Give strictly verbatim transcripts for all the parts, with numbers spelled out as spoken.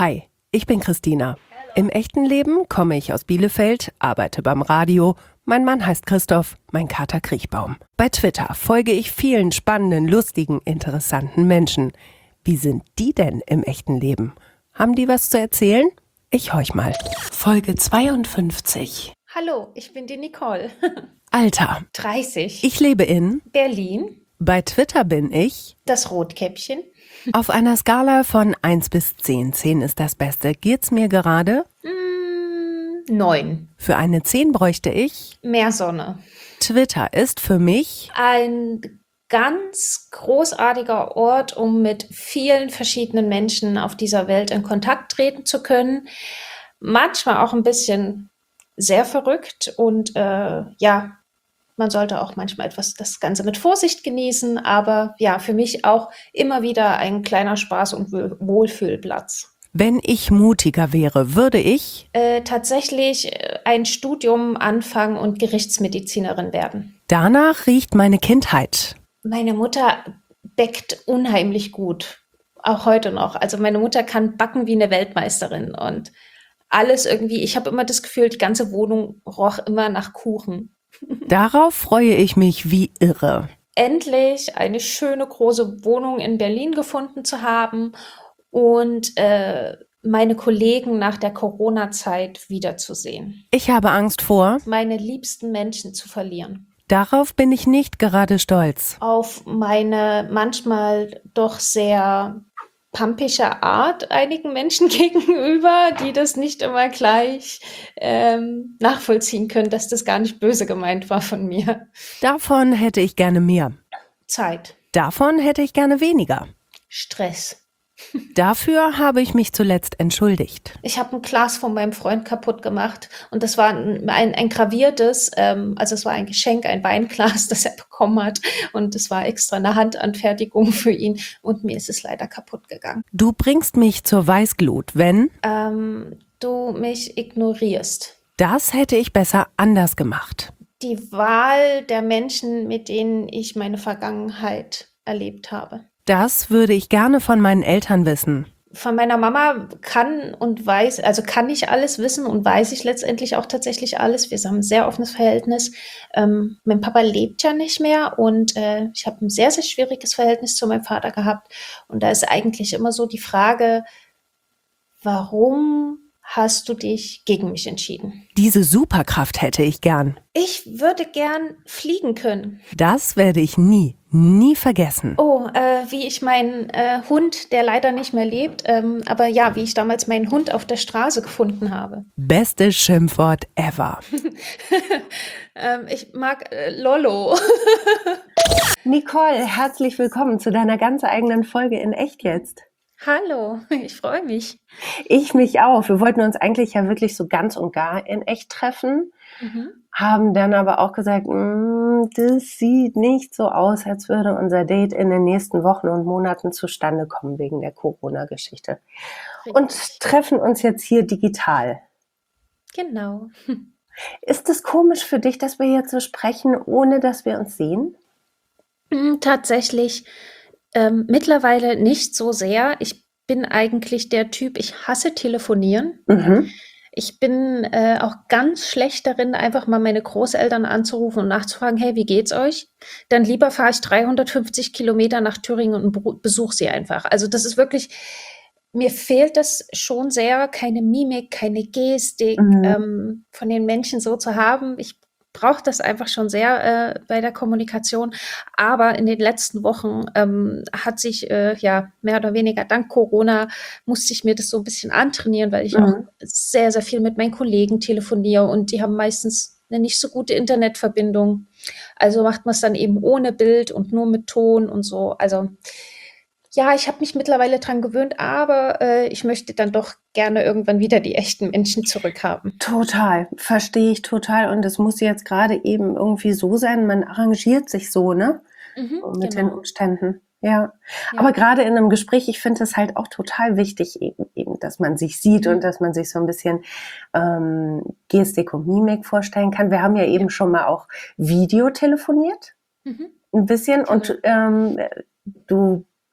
Hi, ich bin Christina. Im echten Leben komme ich aus Bielefeld, arbeite beim Radio. Mein Mann heißt Christoph, mein Kater Kriechbaum. Bei Twitter folge ich vielen spannenden, lustigen, interessanten Menschen. Wie sind die denn im echten Leben? Haben die was zu erzählen? Ich horch mal. Folge zweiundfünfzig. Hallo, ich bin die Nicole. Alter. dreißig. Ich lebe in Berlin. Bei Twitter bin ich Das Rotkäppchen. auf einer Skala von eins bis zehn. zehn ist das Beste. Geht's mir gerade? Mm, neun. Für eine zehn bräuchte ich. Mehr Sonne. Twitter ist für mich Ein ganz großartiger Ort, um mit vielen verschiedenen Menschen auf dieser Welt in Kontakt treten zu können. Manchmal auch ein bisschen sehr verrückt und äh, ja, man sollte auch manchmal etwas das Ganze mit Vorsicht genießen, aber ja, für mich auch immer wieder ein kleiner Spaß- und Wohl- Wohlfühlplatz. Wenn ich mutiger wäre, würde ich. Äh, tatsächlich äh, ein Studium anfangen und Gerichtsmedizinerin werden. Danach riecht meine Kindheit. Meine Mutter bäckt unheimlich gut, auch heute noch. Also meine Mutter kann backen wie eine Weltmeisterin und alles irgendwie, ich habe immer das Gefühl, die ganze Wohnung roch immer nach Kuchen. Darauf freue ich mich wie irre. Endlich eine schöne große Wohnung in Berlin gefunden zu haben und äh, meine Kollegen nach der Corona-Zeit wiederzusehen. Ich habe Angst vor. Meine liebsten Menschen zu verlieren. Darauf bin ich nicht gerade stolz. Auf meine manchmal doch sehr pampische Art einigen Menschen gegenüber, die das nicht immer gleich ähm, nachvollziehen können, dass das gar nicht böse gemeint war von mir. Davon hätte ich gerne mehr. Zeit. Davon hätte ich gerne weniger. Stress. Dafür habe ich mich zuletzt entschuldigt. Ich habe ein Glas von meinem Freund kaputt gemacht und das war ein, ein, ein graviertes, ähm, also es war ein Geschenk, ein Weinglas, das er bekommen hat und es war extra eine Handanfertigung für ihn und mir ist es leider kaputt gegangen. Du bringst mich zur Weißglut, wenn. Ähm, du mich ignorierst. Das hätte ich besser anders gemacht. Die Wahl der Menschen, mit denen ich meine Vergangenheit erlebt habe. Das würde ich gerne von meinen Eltern wissen. Von meiner Mama kann und weiß, also kann ich alles wissen und weiß ich letztendlich auch tatsächlich alles. Wir haben ein sehr offenes Verhältnis. Ähm, mein Papa lebt ja nicht mehr und äh, ich habe ein sehr, sehr schwieriges Verhältnis zu meinem Vater gehabt. Und da ist eigentlich immer so die Frage, warum hast du dich gegen mich entschieden? Diese Superkraft hätte ich gern. Ich würde gern fliegen können. Das werde ich nie, nie vergessen. Oh, äh, wie ich meinen äh, Hund, der leider nicht mehr lebt, ähm, aber ja, wie ich damals meinen Hund auf der Straße gefunden habe. Bestes Schimpfwort ever. ähm, ich mag äh, Lollo. Nicole, herzlich willkommen zu deiner ganz eigenen Folge in Echt jetzt. Hallo, ich freue mich. Ich mich auch. Wir wollten uns eigentlich ja wirklich so ganz und gar in echt treffen, Mhm. haben dann aber auch gesagt, "Mm, das sieht nicht so aus, als würde unser Date in den nächsten Wochen und Monaten zustande kommen wegen der Corona-Geschichte. Und treffen uns jetzt hier digital. Genau. Ist es komisch für dich, dass wir jetzt so sprechen, ohne dass wir uns sehen? Mm, Tatsächlich ähm, mittlerweile nicht so sehr. Ich bin eigentlich der Typ, ich hasse telefonieren. Mhm. Ich bin äh, auch ganz schlecht darin, einfach mal meine Großeltern anzurufen und nachzufragen, hey, wie geht's euch? Dann lieber fahre ich dreihundertfünfzig Kilometer nach Thüringen und bru- besuche sie einfach. Also das ist wirklich, mir fehlt das schon sehr, keine Mimik, keine Gestik Mhm. ähm, von den Menschen so zu haben. Ich brauche das einfach schon sehr äh, bei der Kommunikation. Aber in den letzten Wochen ähm, hat sich äh, ja mehr oder weniger dank Corona musste ich mir das so ein bisschen antrainieren, weil ich auch Mhm. sehr, sehr viel mit meinen Kollegen telefoniere und die haben meistens eine nicht so gute Internetverbindung. Also macht man es dann eben ohne Bild und nur mit Ton und so. Also ja, ich habe mich mittlerweile dran gewöhnt, aber äh, ich möchte dann doch gerne irgendwann wieder die echten Menschen zurückhaben. Total, verstehe ich total. Und es muss jetzt gerade eben irgendwie so sein, man arrangiert sich so, ne? Mhm, So mit den genau. Umständen. Ja. Ja. Aber gerade in einem Gespräch, ich finde es halt auch total wichtig, eben, eben, dass man sich sieht Mhm. und dass man sich so ein bisschen ähm, Gestik und Mimik vorstellen kann. Wir haben ja eben schon mal auch Video telefoniert, Mhm. ein bisschen. Genau. Und ähm, du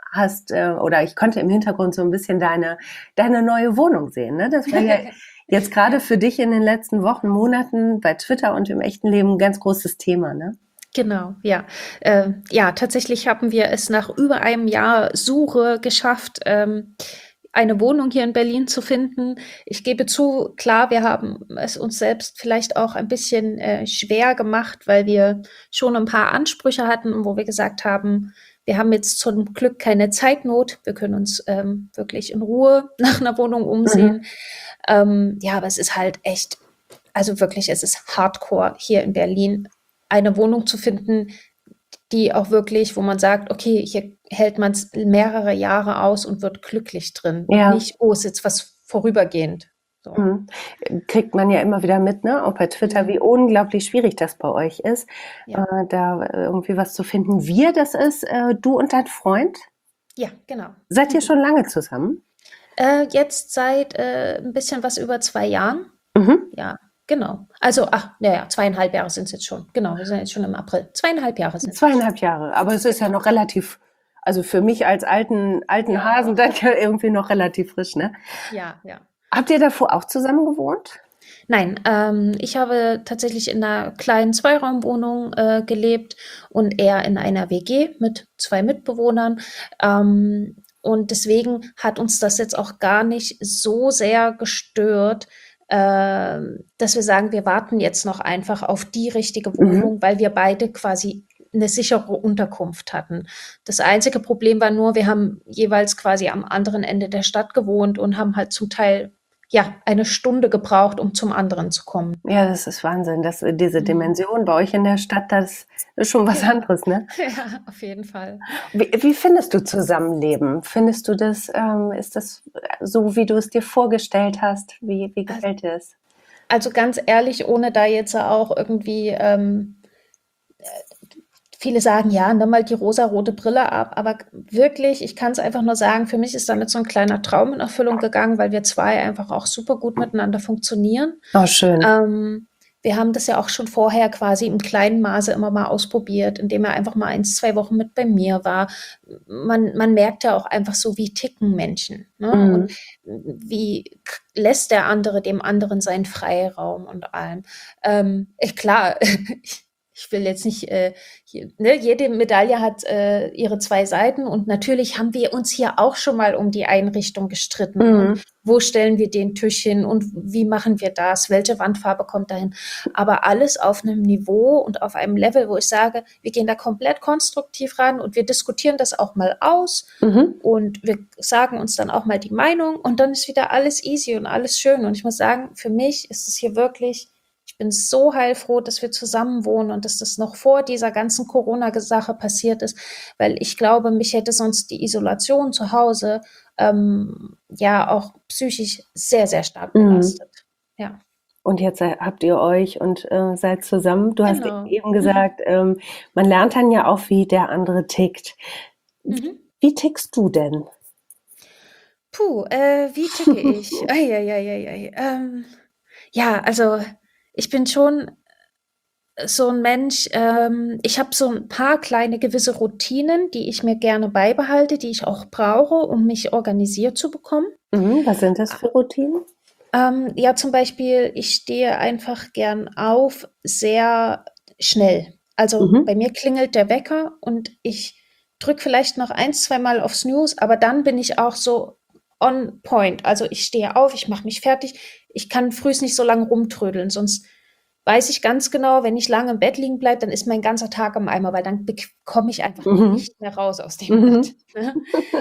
hast, äh, oder ich konnte im Hintergrund so ein bisschen deine, deine neue Wohnung sehen. Ne? Das war ja jetzt gerade für dich in den letzten Wochen, Monaten bei Twitter und im echten Leben ein ganz großes Thema, ne? Genau, ja. Äh, ja, tatsächlich haben wir es nach über einem Jahr Suche geschafft, ähm, eine Wohnung hier in Berlin zu finden. Ich gebe zu, klar, wir haben es uns selbst vielleicht auch ein bisschen äh, schwer gemacht, weil wir schon ein paar Ansprüche hatten, wo wir gesagt haben, wir haben jetzt zum Glück keine Zeitnot. Wir können uns ähm, wirklich in Ruhe nach einer Wohnung umsehen. Mhm. Ähm, ja, aber es ist halt echt, also wirklich, es ist Hardcore hier in Berlin, eine Wohnung zu finden, die auch wirklich, wo man sagt, okay, hier hält man es mehrere Jahre aus und wird glücklich drin und Ja. nicht, oh, ist jetzt was vorübergehend. So. Mhm. Kriegt man ja immer wieder mit, ne? Auch bei Twitter, Mhm. wie unglaublich schwierig das bei euch ist, Ja. äh, da irgendwie was zu finden. Wir, das ist äh, du und dein Freund. Ja, genau. Seid ihr schon lange zusammen? Äh, jetzt seit äh, ein bisschen was über zwei Jahren. Mhm. Ja, genau. Also, ach, naja, zweieinhalb Jahre sind es jetzt schon. Genau, wir sind jetzt schon im April. Zweieinhalb Jahre sind es. Zweieinhalb Jahre. Aber es ist ja noch relativ, also für mich als alten, alten Ja. Hasen dann ja irgendwie noch relativ frisch, ne? Ja, ja. Habt ihr davor auch zusammen gewohnt? Nein, ähm, ich habe tatsächlich in einer kleinen Zweiraumwohnung äh, gelebt und er in einer W G mit zwei Mitbewohnern. Ähm, und deswegen hat uns das jetzt auch gar nicht so sehr gestört, äh, dass wir sagen, wir warten jetzt noch einfach auf die richtige Wohnung, Mhm. weil wir beide quasi eine sichere Unterkunft hatten. Das einzige Problem war nur, wir haben jeweils quasi am anderen Ende der Stadt gewohnt und haben halt zum Teil ja, eine Stunde gebraucht, um zum anderen zu kommen. Ja, das ist Wahnsinn. Das, diese Mhm. Dimension bei euch in der Stadt, das ist schon was Ja. anderes, ne? Ja, auf jeden Fall. Wie, wie findest du Zusammenleben? Findest du das, ähm, ist das so, wie du es dir vorgestellt hast? Wie, wie gefällt dir es? Also ganz ehrlich, ohne da jetzt auch irgendwie, ähm, viele sagen, ja, nimm mal die rosarote Brille ab, aber wirklich, ich kann es einfach nur sagen, für mich ist damit so ein kleiner Traum in Erfüllung gegangen, weil wir zwei einfach auch super gut miteinander funktionieren. Oh, schön. Ähm, wir haben das ja auch schon vorher quasi im kleinen Maße immer mal ausprobiert, indem er einfach mal eins, zwei Wochen mit bei mir war. Man, man merkt ja auch einfach so, wie ticken Menschen, ne? Mhm. Und wie k- lässt der andere dem anderen seinen Freiraum und allem. Ähm, ich, klar, ich, ich will jetzt nicht, äh, hier, ne, jede Medaille hat äh, ihre zwei Seiten und natürlich haben wir uns hier auch schon mal um die Einrichtung gestritten Mhm. und wo stellen wir den Tisch hin und wie machen wir das, welche Wandfarbe kommt dahin, aber alles auf einem Niveau und auf einem Level, wo ich sage, wir gehen da komplett konstruktiv ran und wir diskutieren das auch mal aus Mhm. und wir sagen uns dann auch mal die Meinung und dann ist wieder alles easy und alles schön und ich muss sagen, für mich ist es hier wirklich, ich bin so heilfroh, dass wir zusammen wohnen und dass das noch vor dieser ganzen Corona-Sache passiert ist, weil ich glaube, mich hätte sonst die Isolation zu Hause ähm, ja auch psychisch sehr, sehr stark Mhm. belastet. Ja, Und jetzt äh, habt ihr euch und äh, seid zusammen. Du hast genau. eben gesagt, ähm, man lernt dann ja auch, wie der andere tickt. Mhm. Wie tickst du denn? Puh, äh, wie ticke ich? Ei, ei, ei, ei, ei. Ähm, ja, also ich bin schon so ein Mensch, ähm, ich habe so ein paar kleine gewisse Routinen, die ich mir gerne beibehalte, die ich auch brauche, um mich organisiert zu bekommen. Mhm. Was sind das für Routinen? Ähm, ja, zum Beispiel, ich stehe einfach gern auf, sehr schnell. Also Mhm. bei mir klingelt der Wecker und ich drücke vielleicht noch ein, zwei Mal auf Snooze, aber dann bin ich auch so on point. Also ich stehe auf, ich mache mich fertig. Ich kann frühs nicht so lange rumtrödeln, sonst weiß ich ganz genau, wenn ich lange im Bett liegen bleibe, dann ist mein ganzer Tag im Eimer, weil dann komme ich einfach Mhm. nicht mehr raus aus dem Mhm. Bett. Ne?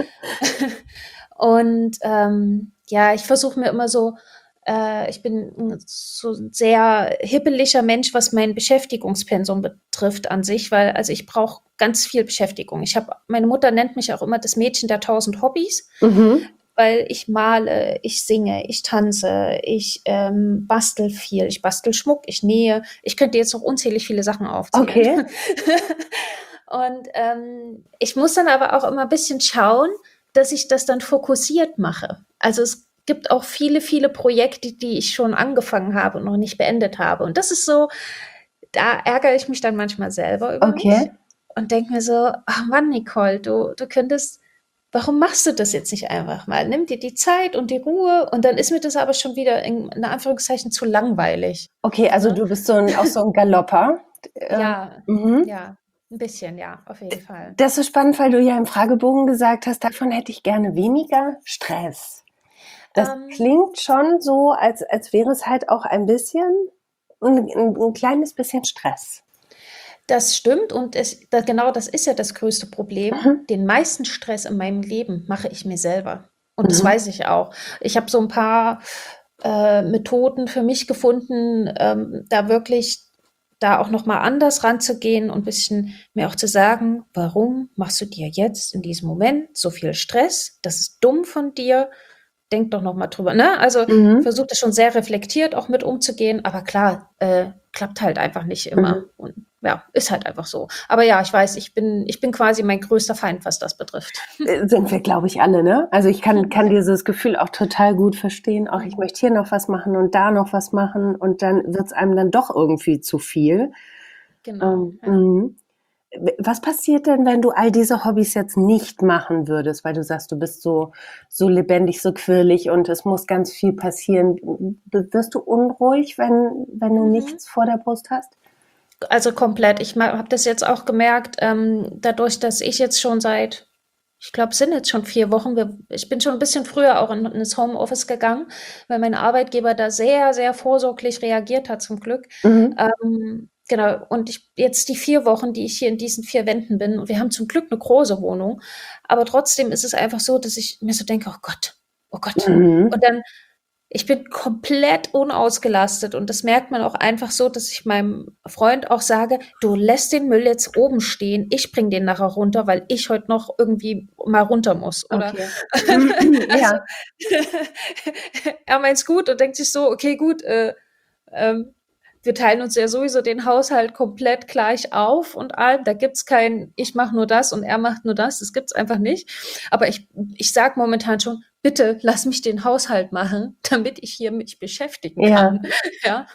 Und ähm, ja, ich versuche mir immer so, äh, ich bin ein so ein sehr hibbeliger Mensch, was mein Beschäftigungspensum betrifft an sich, weil also ich brauche ganz viel Beschäftigung. Ich habe, meine Mutter nennt mich auch immer das Mädchen der tausend Hobbys, Mhm. weil ich male, ich singe, ich tanze, ich ähm, bastel viel, ich bastel Schmuck, ich nähe. Ich könnte jetzt noch unzählig viele Sachen aufzählen. Okay. Und ähm, ich muss dann aber auch immer ein bisschen schauen, dass ich das dann fokussiert mache. Also es gibt auch viele, viele Projekte, die ich schon angefangen habe und noch nicht beendet habe. Und das ist so, da ärgere ich mich dann manchmal selber über Okay. mich und denke mir so, ach Mann, Nicole, du, du könntest warum machst du das jetzt nicht einfach mal? Nimm dir die Zeit und die Ruhe und dann ist mir das aber schon wieder in, in Anführungszeichen zu langweilig. Okay, also Ne? du bist so ein, auch so ein Galopper. Ähm, Ja, mhm. ja, ein bisschen, ja, auf jeden Fall. Das ist spannend, weil du ja im Fragebogen gesagt hast, davon hätte ich gerne weniger Stress. Das Ähm, klingt schon so, als, als wäre es halt auch ein bisschen, ein, ein, ein kleines bisschen Stress. Das stimmt und es, da, genau das ist ja das größte Problem. Mhm. Den meisten Stress in meinem Leben mache ich mir selber. Und das Mhm. weiß ich auch. Ich habe so ein paar äh, Methoden für mich gefunden, ähm, da wirklich da auch nochmal anders ranzugehen und ein bisschen mir auch zu sagen, warum machst du dir jetzt in diesem Moment so viel Stress? Das ist dumm von dir. Denk doch nochmal drüber. Ne? Also Mhm. versuche das schon sehr reflektiert auch mit umzugehen, aber klar, äh, klappt halt einfach nicht immer. Mhm. Und ja, ist halt einfach so. Aber ja, ich weiß, ich bin, ich bin quasi mein größter Feind, was das betrifft. Äh, Sind wir, glaube ich, alle, ne? Also ich kann, kann dieses Gefühl auch total gut verstehen. Auch ich Mhm. möchte hier noch was machen und da noch was machen und dann wird es einem dann doch irgendwie zu viel. Genau, Ähm, ja. mhm. Was passiert denn, wenn du all diese Hobbys jetzt nicht machen würdest, weil du sagst, du bist so, so lebendig, so quirlig und es muss ganz viel passieren. W- Wirst du unruhig, wenn, wenn du Mhm. nichts vor der Brust hast? Also komplett. Ich habe das jetzt auch gemerkt, ähm, dadurch, dass ich jetzt schon seit, ich glaube, es sind jetzt schon vier Wochen, wir, ich bin schon ein bisschen früher auch in, in das Homeoffice gegangen, weil mein Arbeitgeber da sehr, sehr vorsorglich reagiert hat, zum Glück. Mhm. Ähm, genau, und ich jetzt die vier Wochen, die ich hier in diesen vier Wänden bin, und wir haben zum Glück eine große Wohnung, aber trotzdem ist es einfach so, dass ich mir so denke, oh Gott, oh Gott. Mhm. Und dann ich bin komplett unausgelastet und das merkt man auch einfach so, dass ich meinem Freund auch sage: „Du lässt den Müll jetzt oben stehen, ich bringe den nachher runter, weil ich heute noch irgendwie mal runter muss“, oder Okay. Mhm. also, Ja. er meint's gut und denkt sich so: „Okay, gut, äh, ähm, wir teilen uns ja sowieso den Haushalt komplett gleich auf und allem. Da gibt's kein, ich mache nur das und er macht nur das. Das gibt's einfach nicht. Aber ich, ich sage momentan schon, bitte lass mich den Haushalt machen, damit ich hier mich beschäftigen Ja. kann. Ja,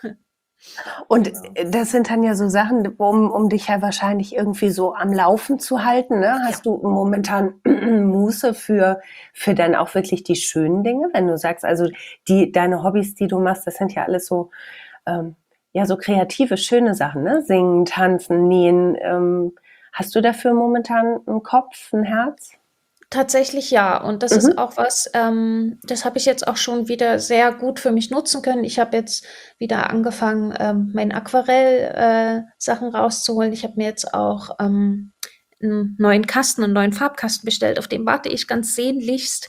Und genau. das sind dann ja so Sachen, um, um dich ja wahrscheinlich irgendwie so am Laufen zu halten, ne? Ja. Hast du momentan Muße für, für dann auch wirklich die schönen Dinge? Wenn du sagst, also die, deine Hobbys, die du machst, das sind ja alles so, ähm, ja, so kreative, schöne Sachen, ne? Singen, tanzen, nähen. Ähm, hast du dafür momentan einen Kopf, ein Herz? Tatsächlich ja. Und das ist Mhm. auch was, ähm, das habe ich jetzt auch schon wieder sehr gut für mich nutzen können. Ich habe jetzt wieder angefangen, ähm, meine Aquarell, äh, Sachen rauszuholen. Ich habe mir jetzt auch ähm, einen neuen Kasten, einen neuen Farbkasten bestellt. Auf den warte ich ganz sehnlichst.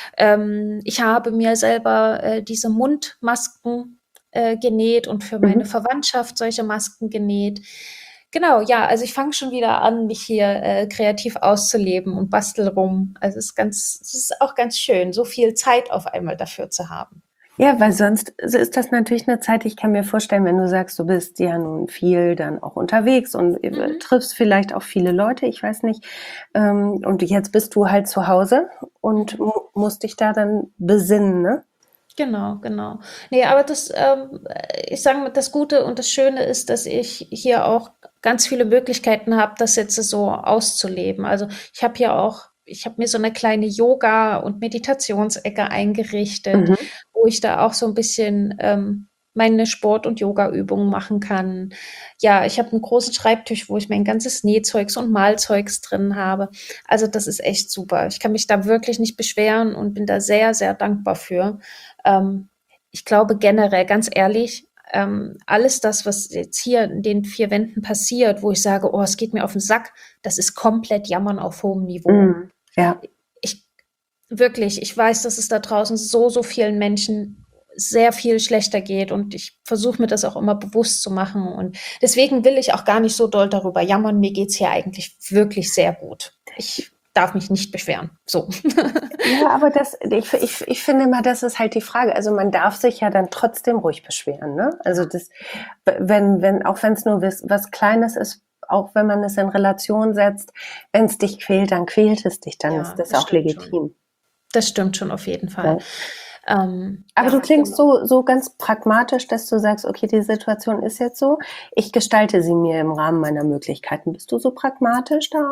Ähm, ich habe mir selber äh, diese Mundmasken äh, genäht und für meine Mhm. Verwandtschaft solche Masken genäht. Genau, ja, also ich fange schon wieder an, mich hier äh, kreativ auszuleben und bastel rum. Also es ist ganz, es ist auch ganz schön, so viel Zeit auf einmal dafür zu haben. Ja, weil sonst ist das natürlich eine Zeit, ich kann mir vorstellen, wenn du sagst, du bist ja nun viel dann auch unterwegs und äh, Mhm. triffst vielleicht auch viele Leute, ich weiß nicht. Ähm, und jetzt bist du halt zu Hause und Mhm. mu musst dich da dann besinnen, ne? Genau, genau. Ne, aber das, ähm, ich sage mal, das Gute und das Schöne ist, dass ich hier auch ganz viele Möglichkeiten habe, das jetzt so auszuleben. Also, ich habe hier auch ich habe mir so eine kleine Yoga und Meditationsecke eingerichtet, Mhm. wo ich da auch so ein bisschen, ähm, meine Sport und Yogaübungen machen kann. Ja, ich habe einen großen Schreibtisch, wo ich mein ganzes Nähzeugs und Malzeugs drin habe. Also, das ist echt super. Ich kann mich da wirklich nicht beschweren und bin da sehr, sehr dankbar für. Ähm, ich glaube generell, ganz ehrlich, ähm, alles das, was jetzt hier in den vier Wänden passiert, wo ich sage, oh, es geht mir auf den Sack, das ist komplett Jammern auf hohem Niveau. Mhm. Ja. Ich wirklich, ich weiß, dass es da draußen so, so vielen Menschen sehr viel schlechter geht und ich versuche mir das auch immer bewusst zu machen und deswegen will ich auch gar nicht so doll darüber jammern. Mir geht's hier eigentlich wirklich sehr gut. Ich darf mich nicht beschweren. So. Ja, aber das, ich, ich, ich finde mal, das ist halt die Frage. Also man darf sich ja dann trotzdem ruhig beschweren, ne? Also das, wenn, wenn, auch wenn es nur was, was Kleines ist, auch wenn man es in Relation setzt, wenn es dich quält, dann quält es dich, dann ist Ja, das das auch stimmt schon. legitim. Das stimmt schon auf jeden Fall. Ne? Ähm, Aber du ja, klingst genau. so, so ganz pragmatisch, dass du sagst, okay, die Situation ist jetzt so. Ich gestalte sie mir im Rahmen meiner Möglichkeiten. Bist du so pragmatisch da auch?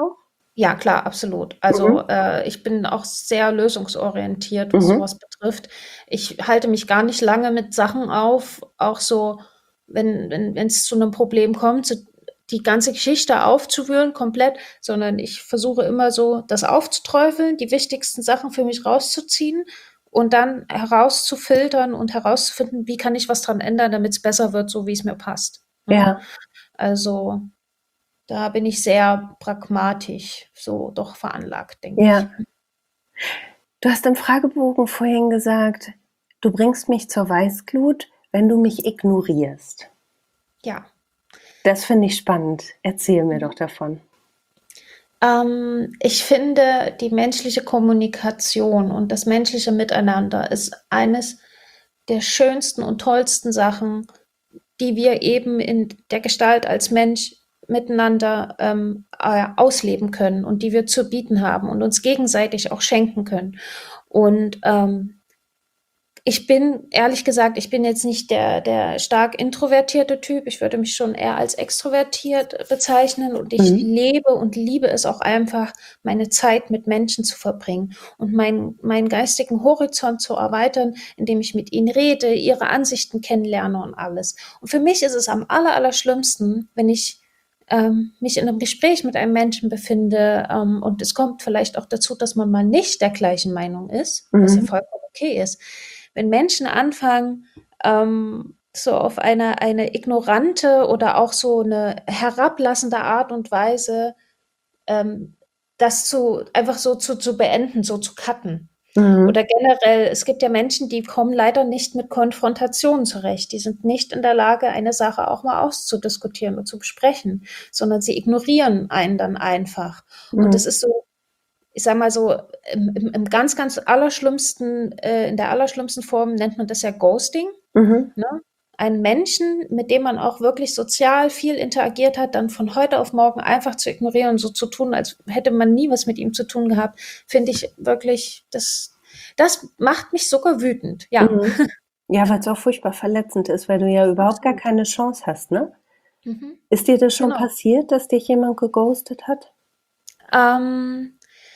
Ja, klar, absolut. Also, Mhm. äh, ich bin auch sehr lösungsorientiert, was Mhm. sowas betrifft. Ich halte mich gar nicht lange mit Sachen auf, auch so, wenn wenn wenn's zu einem Problem kommt, so die ganze Geschichte aufzuwühlen komplett, sondern ich versuche immer so, das aufzuträufeln, die wichtigsten Sachen für mich rauszuziehen und dann herauszufiltern und herauszufinden, wie kann ich was dran ändern, damit es besser wird, so wie es mir passt, ne? Ja, Also, da bin ich sehr pragmatisch so doch veranlagt, denke ich. ja. Du hast im Fragebogen vorhin gesagt, du bringst mich zur Weißglut, wenn du mich ignorierst. Ja. Das finde ich spannend. Erzähl mir Mhm. doch davon. Ähm, ich finde, die menschliche Kommunikation und das menschliche Miteinander ist eines der schönsten und tollsten Sachen, die wir eben in der Gestalt als Mensch miteinander ähm, äh, ausleben können und die wir zu bieten haben und uns gegenseitig auch schenken können. Und ähm, ich bin, ehrlich gesagt, ich bin jetzt nicht der, der stark introvertierte Typ. Ich würde mich schon eher als extrovertiert bezeichnen und ich Mhm. lebe und liebe es auch einfach, meine Zeit mit Menschen zu verbringen und meinen, meinen geistigen Horizont zu erweitern, indem ich mit ihnen rede, ihre Ansichten kennenlerne und alles. Und für mich ist es am aller, aller schlimmsten, wenn ich ähm, mich in einem Gespräch mit einem Menschen befinde ähm, und es kommt vielleicht auch dazu, dass man mal nicht der gleichen Meinung ist, was ja Mhm. vollkommen okay ist. Wenn Menschen anfangen, ähm, so auf eine, eine ignorante oder auch so eine herablassende Art und Weise, ähm, das zu, einfach so zu, zu beenden, so zu cutten. Mhm. Oder generell, es gibt ja Menschen, die kommen leider nicht mit Konfrontationen zurecht. Die sind nicht in der Lage, eine Sache auch mal auszudiskutieren und zu besprechen, sondern sie ignorieren einen dann einfach. Und das Mhm. ist so, ich sage mal so, im, im, im ganz, ganz allerschlimmsten, äh, in der allerschlimmsten Form nennt man das ja Ghosting, Mhm. ne? Einen Menschen, mit dem man auch wirklich sozial viel interagiert hat, dann von heute auf morgen einfach zu ignorieren und so zu tun, als hätte man nie was mit ihm zu tun gehabt, finde ich wirklich, das, das macht mich sogar wütend, ja. Mhm. Ja, weil es auch furchtbar verletzend ist, weil du ja überhaupt gar Absolut. keine Chance hast, ne? Mhm. Ist dir das schon Genau. passiert, dass dich jemand geghostet hat? Ähm,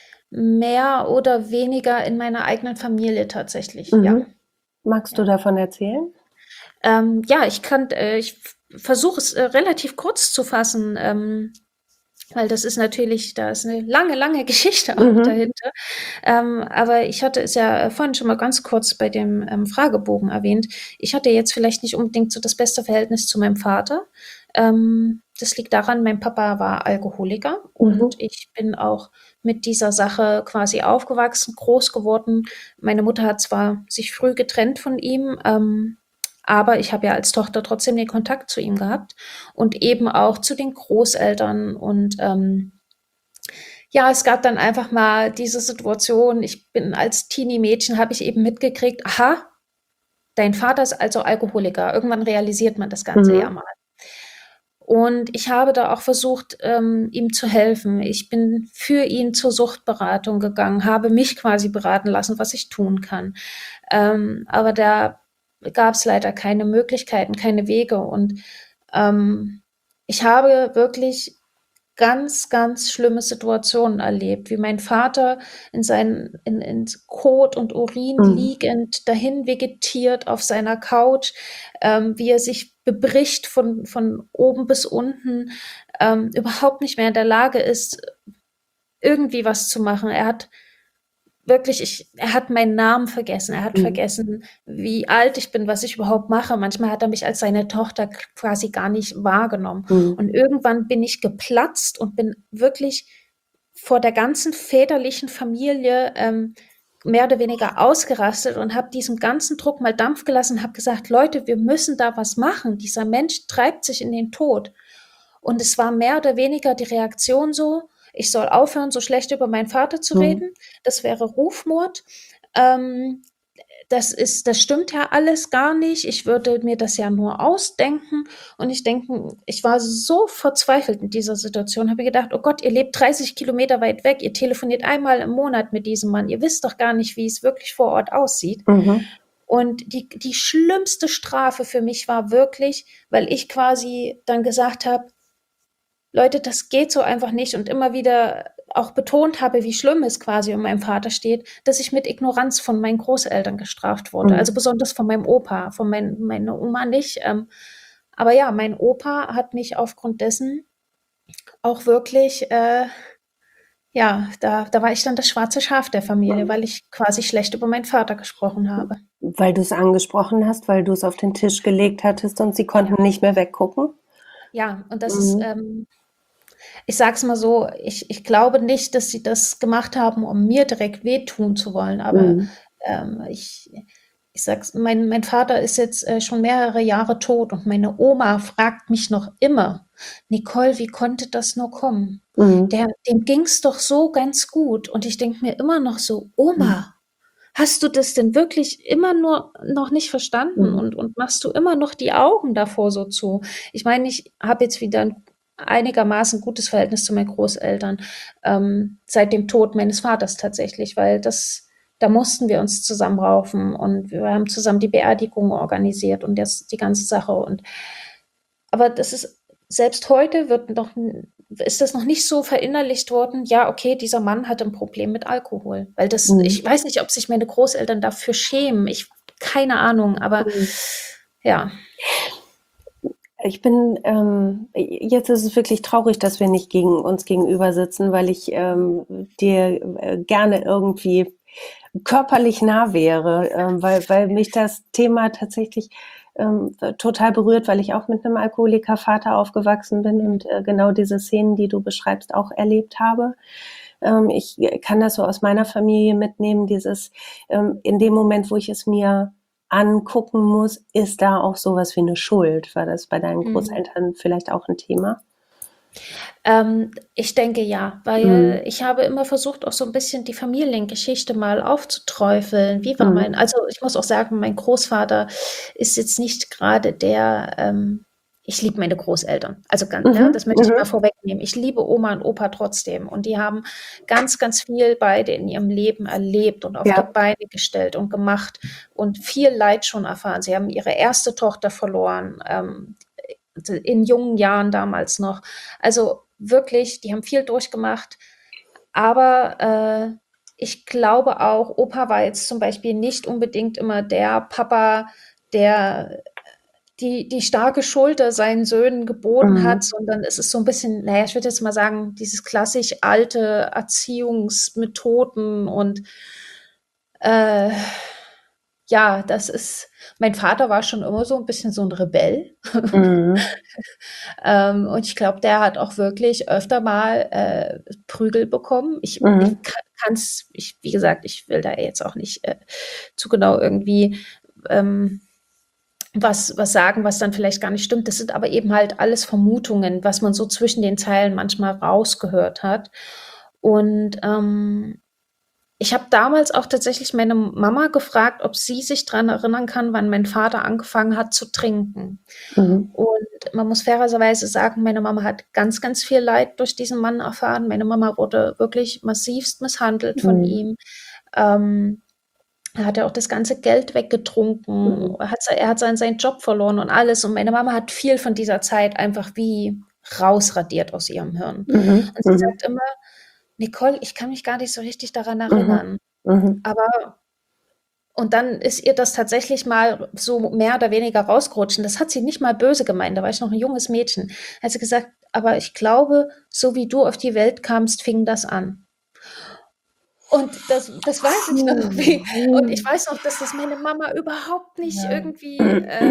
mehr oder weniger in meiner eigenen Familie tatsächlich, ja. Mhm. Magst du Ja. davon erzählen? Ähm, ja, ich kann, äh, ich versuche es äh, relativ kurz zu fassen, ähm, weil das ist natürlich, da ist eine lange, lange Geschichte auch Mhm. dahinter. Ähm, aber ich hatte es ja äh, vorhin schon mal ganz kurz bei dem ähm, Fragebogen erwähnt. Ich hatte jetzt vielleicht nicht unbedingt so das beste Verhältnis zu meinem Vater. Ähm, das liegt daran, mein Papa war Alkoholiker und Mhm. ich bin auch mit dieser Sache quasi aufgewachsen, groß geworden. Meine Mutter hat zwar sich früh getrennt von ihm, ähm, aber ich habe ja als Tochter trotzdem den Kontakt zu ihm gehabt und eben auch zu den Großeltern und ähm, ja, es gab dann einfach mal diese Situation, ich bin als Teenie-Mädchen, habe ich eben mitgekriegt, aha, dein Vater ist also Alkoholiker. Irgendwann realisiert man das Ganze ja Mhm. mal. Und ich habe da auch versucht, ähm, ihm zu helfen. Ich bin für ihn zur Suchtberatung gegangen, habe mich quasi beraten lassen, was ich tun kann. Ähm, aber da gab es leider keine Möglichkeiten, keine Wege. Und ähm, ich habe wirklich ganz, ganz schlimme Situationen erlebt, wie mein Vater in seinen in in Kot und Urin Mhm. liegend dahin vegetiert auf seiner Couch, ähm, wie er sich bebricht von von oben bis unten, ähm, überhaupt nicht mehr in der Lage ist, irgendwie was zu machen. Er hat wirklich, ich er hat meinen Namen vergessen. Er hat Mhm. vergessen, wie alt ich bin, was ich überhaupt mache. Manchmal hat er mich als seine Tochter quasi gar nicht wahrgenommen. Mhm. Und irgendwann bin ich geplatzt und bin wirklich vor der ganzen väterlichen Familie ähm, mehr oder weniger ausgerastet und habe diesem ganzen Druck mal Dampf gelassen und habe gesagt, Leute, wir müssen da was machen. Dieser Mensch treibt sich in den Tod. Und es war mehr oder weniger die Reaktion so, ich soll aufhören, so schlecht über meinen Vater zu Mhm. reden. Das wäre Rufmord. Ähm, das ist, das stimmt ja alles gar nicht. Ich würde mir das ja nur ausdenken. Und ich denke, ich war so verzweifelt in dieser Situation, habe gedacht, oh Gott, ihr lebt dreißig Kilometer weit weg, ihr telefoniert einmal im Monat mit diesem Mann, ihr wisst doch gar nicht, wie es wirklich vor Ort aussieht. Mhm. Und die, die schlimmste Strafe für mich war wirklich, weil ich quasi dann gesagt habe, Leute, das geht so einfach nicht und immer wieder auch betont habe, wie schlimm es quasi um meinen Vater steht, dass ich mit Ignoranz von meinen Großeltern gestraft wurde. Mhm. Also besonders von meinem Opa, von mein, meiner Oma nicht. Ähm, aber ja, mein Opa hat mich aufgrund dessen auch wirklich, äh, ja, da, da war ich dann das schwarze Schaf der Familie, weil ich quasi schlecht über meinen Vater gesprochen habe. Weil du es angesprochen hast, weil du es auf den Tisch gelegt hattest und sie Ja, konnten nicht mehr weggucken? ja, und das ist, Mhm. ähm, ich sage es mal so, ich, ich glaube nicht, dass sie das gemacht haben, um mir direkt wehtun zu wollen, aber Mhm. ähm, ich, ich sag's, mein, mein Vater ist jetzt äh, schon mehrere Jahre tot und meine Oma fragt mich noch immer, Nicole, wie konnte das nur kommen? Mhm. Der, dem ging's doch so ganz gut. Und ich denke mir immer noch so, Mhm. Oma, hast du das denn wirklich immer nur noch nicht verstanden Mhm. und, und machst du immer noch die Augen davor so zu? Ich meine, ich habe jetzt wieder ein einigermaßen gutes Verhältnis zu meinen Großeltern, ähm, seit dem Tod meines Vaters tatsächlich, weil das, da mussten wir uns zusammenraufen und wir haben zusammen die Beerdigung organisiert und das, die ganze Sache. Und aber das ist, selbst heute wird noch, ist das noch nicht so verinnerlicht worden, ja, okay, dieser Mann hat ein Problem mit Alkohol. Weil das, Mhm. ich weiß nicht, ob sich meine Großeltern dafür schämen. Ich, keine Ahnung, aber Mhm. ja. Ich bin, ähm, jetzt ist es wirklich traurig, dass wir nicht gegen uns gegenüber sitzen, weil ich ähm, dir äh, gerne irgendwie körperlich nah wäre, ähm, weil, weil mich das Thema tatsächlich ähm, total berührt, weil ich auch mit einem Alkoholikervater aufgewachsen bin und äh, genau diese Szenen, die du beschreibst, auch erlebt habe. Ähm, ich kann das so aus meiner Familie mitnehmen, dieses ähm, in dem Moment, wo ich es mir angucken muss, ist da auch sowas wie eine Schuld? War das bei deinen Mhm. Großeltern vielleicht auch ein Thema? Ähm, ich denke ja, Mhm. weil ich habe immer versucht, auch so ein bisschen die Familiengeschichte mal aufzuträufeln. Wie war Mhm. mein, also ich muss auch sagen, mein Großvater ist jetzt nicht gerade der, ähm, ich liebe meine Großeltern. Also ganz, ne, Mhm. das möchte ich mal Mhm. vorwegnehmen. Ich liebe Oma und Opa trotzdem. Und die haben ganz, ganz viel beide in ihrem Leben erlebt und auf die Ja. Beine gestellt und gemacht und viel Leid schon erfahren. Sie haben ihre erste Tochter verloren, ähm, in jungen Jahren damals noch. Also wirklich, die haben viel durchgemacht. Aber äh, ich glaube auch, Opa war jetzt zum Beispiel nicht unbedingt immer der Papa, der die, die starke Schulter seinen Söhnen geboten hat, Mhm. sondern es ist so ein bisschen, naja, ich würde jetzt mal sagen, dieses klassisch alte Erziehungsmethoden und äh, ja, das ist, mein Vater war schon immer so ein bisschen so ein Rebell. Mhm. Ähm, und ich glaube, der hat auch wirklich öfter mal äh, Prügel bekommen. Ich, ich Mhm. kann es, ich, wie gesagt, ich will da jetzt auch nicht äh, zu genau irgendwie ähm, was, was sagen, was dann vielleicht gar nicht stimmt. Das sind aber eben halt alles Vermutungen, was man so zwischen den Zeilen manchmal rausgehört hat. Und ähm, ich habe damals auch tatsächlich meine Mama gefragt, ob sie sich dran erinnern kann, wann mein Vater angefangen hat zu trinken. Mhm. Und man muss fairerweise sagen, meine Mama hat ganz, ganz viel Leid durch diesen Mann erfahren. Meine Mama wurde wirklich massivst misshandelt von Mhm. ihm. Ähm, er hat ja auch das ganze Geld weggetrunken. Mhm. Er hat, er hat seinen, seinen Job verloren und alles. Und meine Mama hat viel von dieser Zeit einfach wie rausradiert aus ihrem Hirn. Mhm. Und sie Mhm. sagt immer, Nicole, ich kann mich gar nicht so richtig daran Mhm. erinnern. Mhm. Aber und dann ist ihr das tatsächlich mal so mehr oder weniger rausgerutscht. Und das hat sie nicht mal böse gemeint, da war ich noch ein junges Mädchen. Hat sie gesagt: „Aber ich glaube, so wie du auf die Welt kamst, fing das an.“ Und das das weiß ich noch wie und ich Mhm. weiß noch, dass das meine Mama überhaupt nicht Ja. irgendwie, äh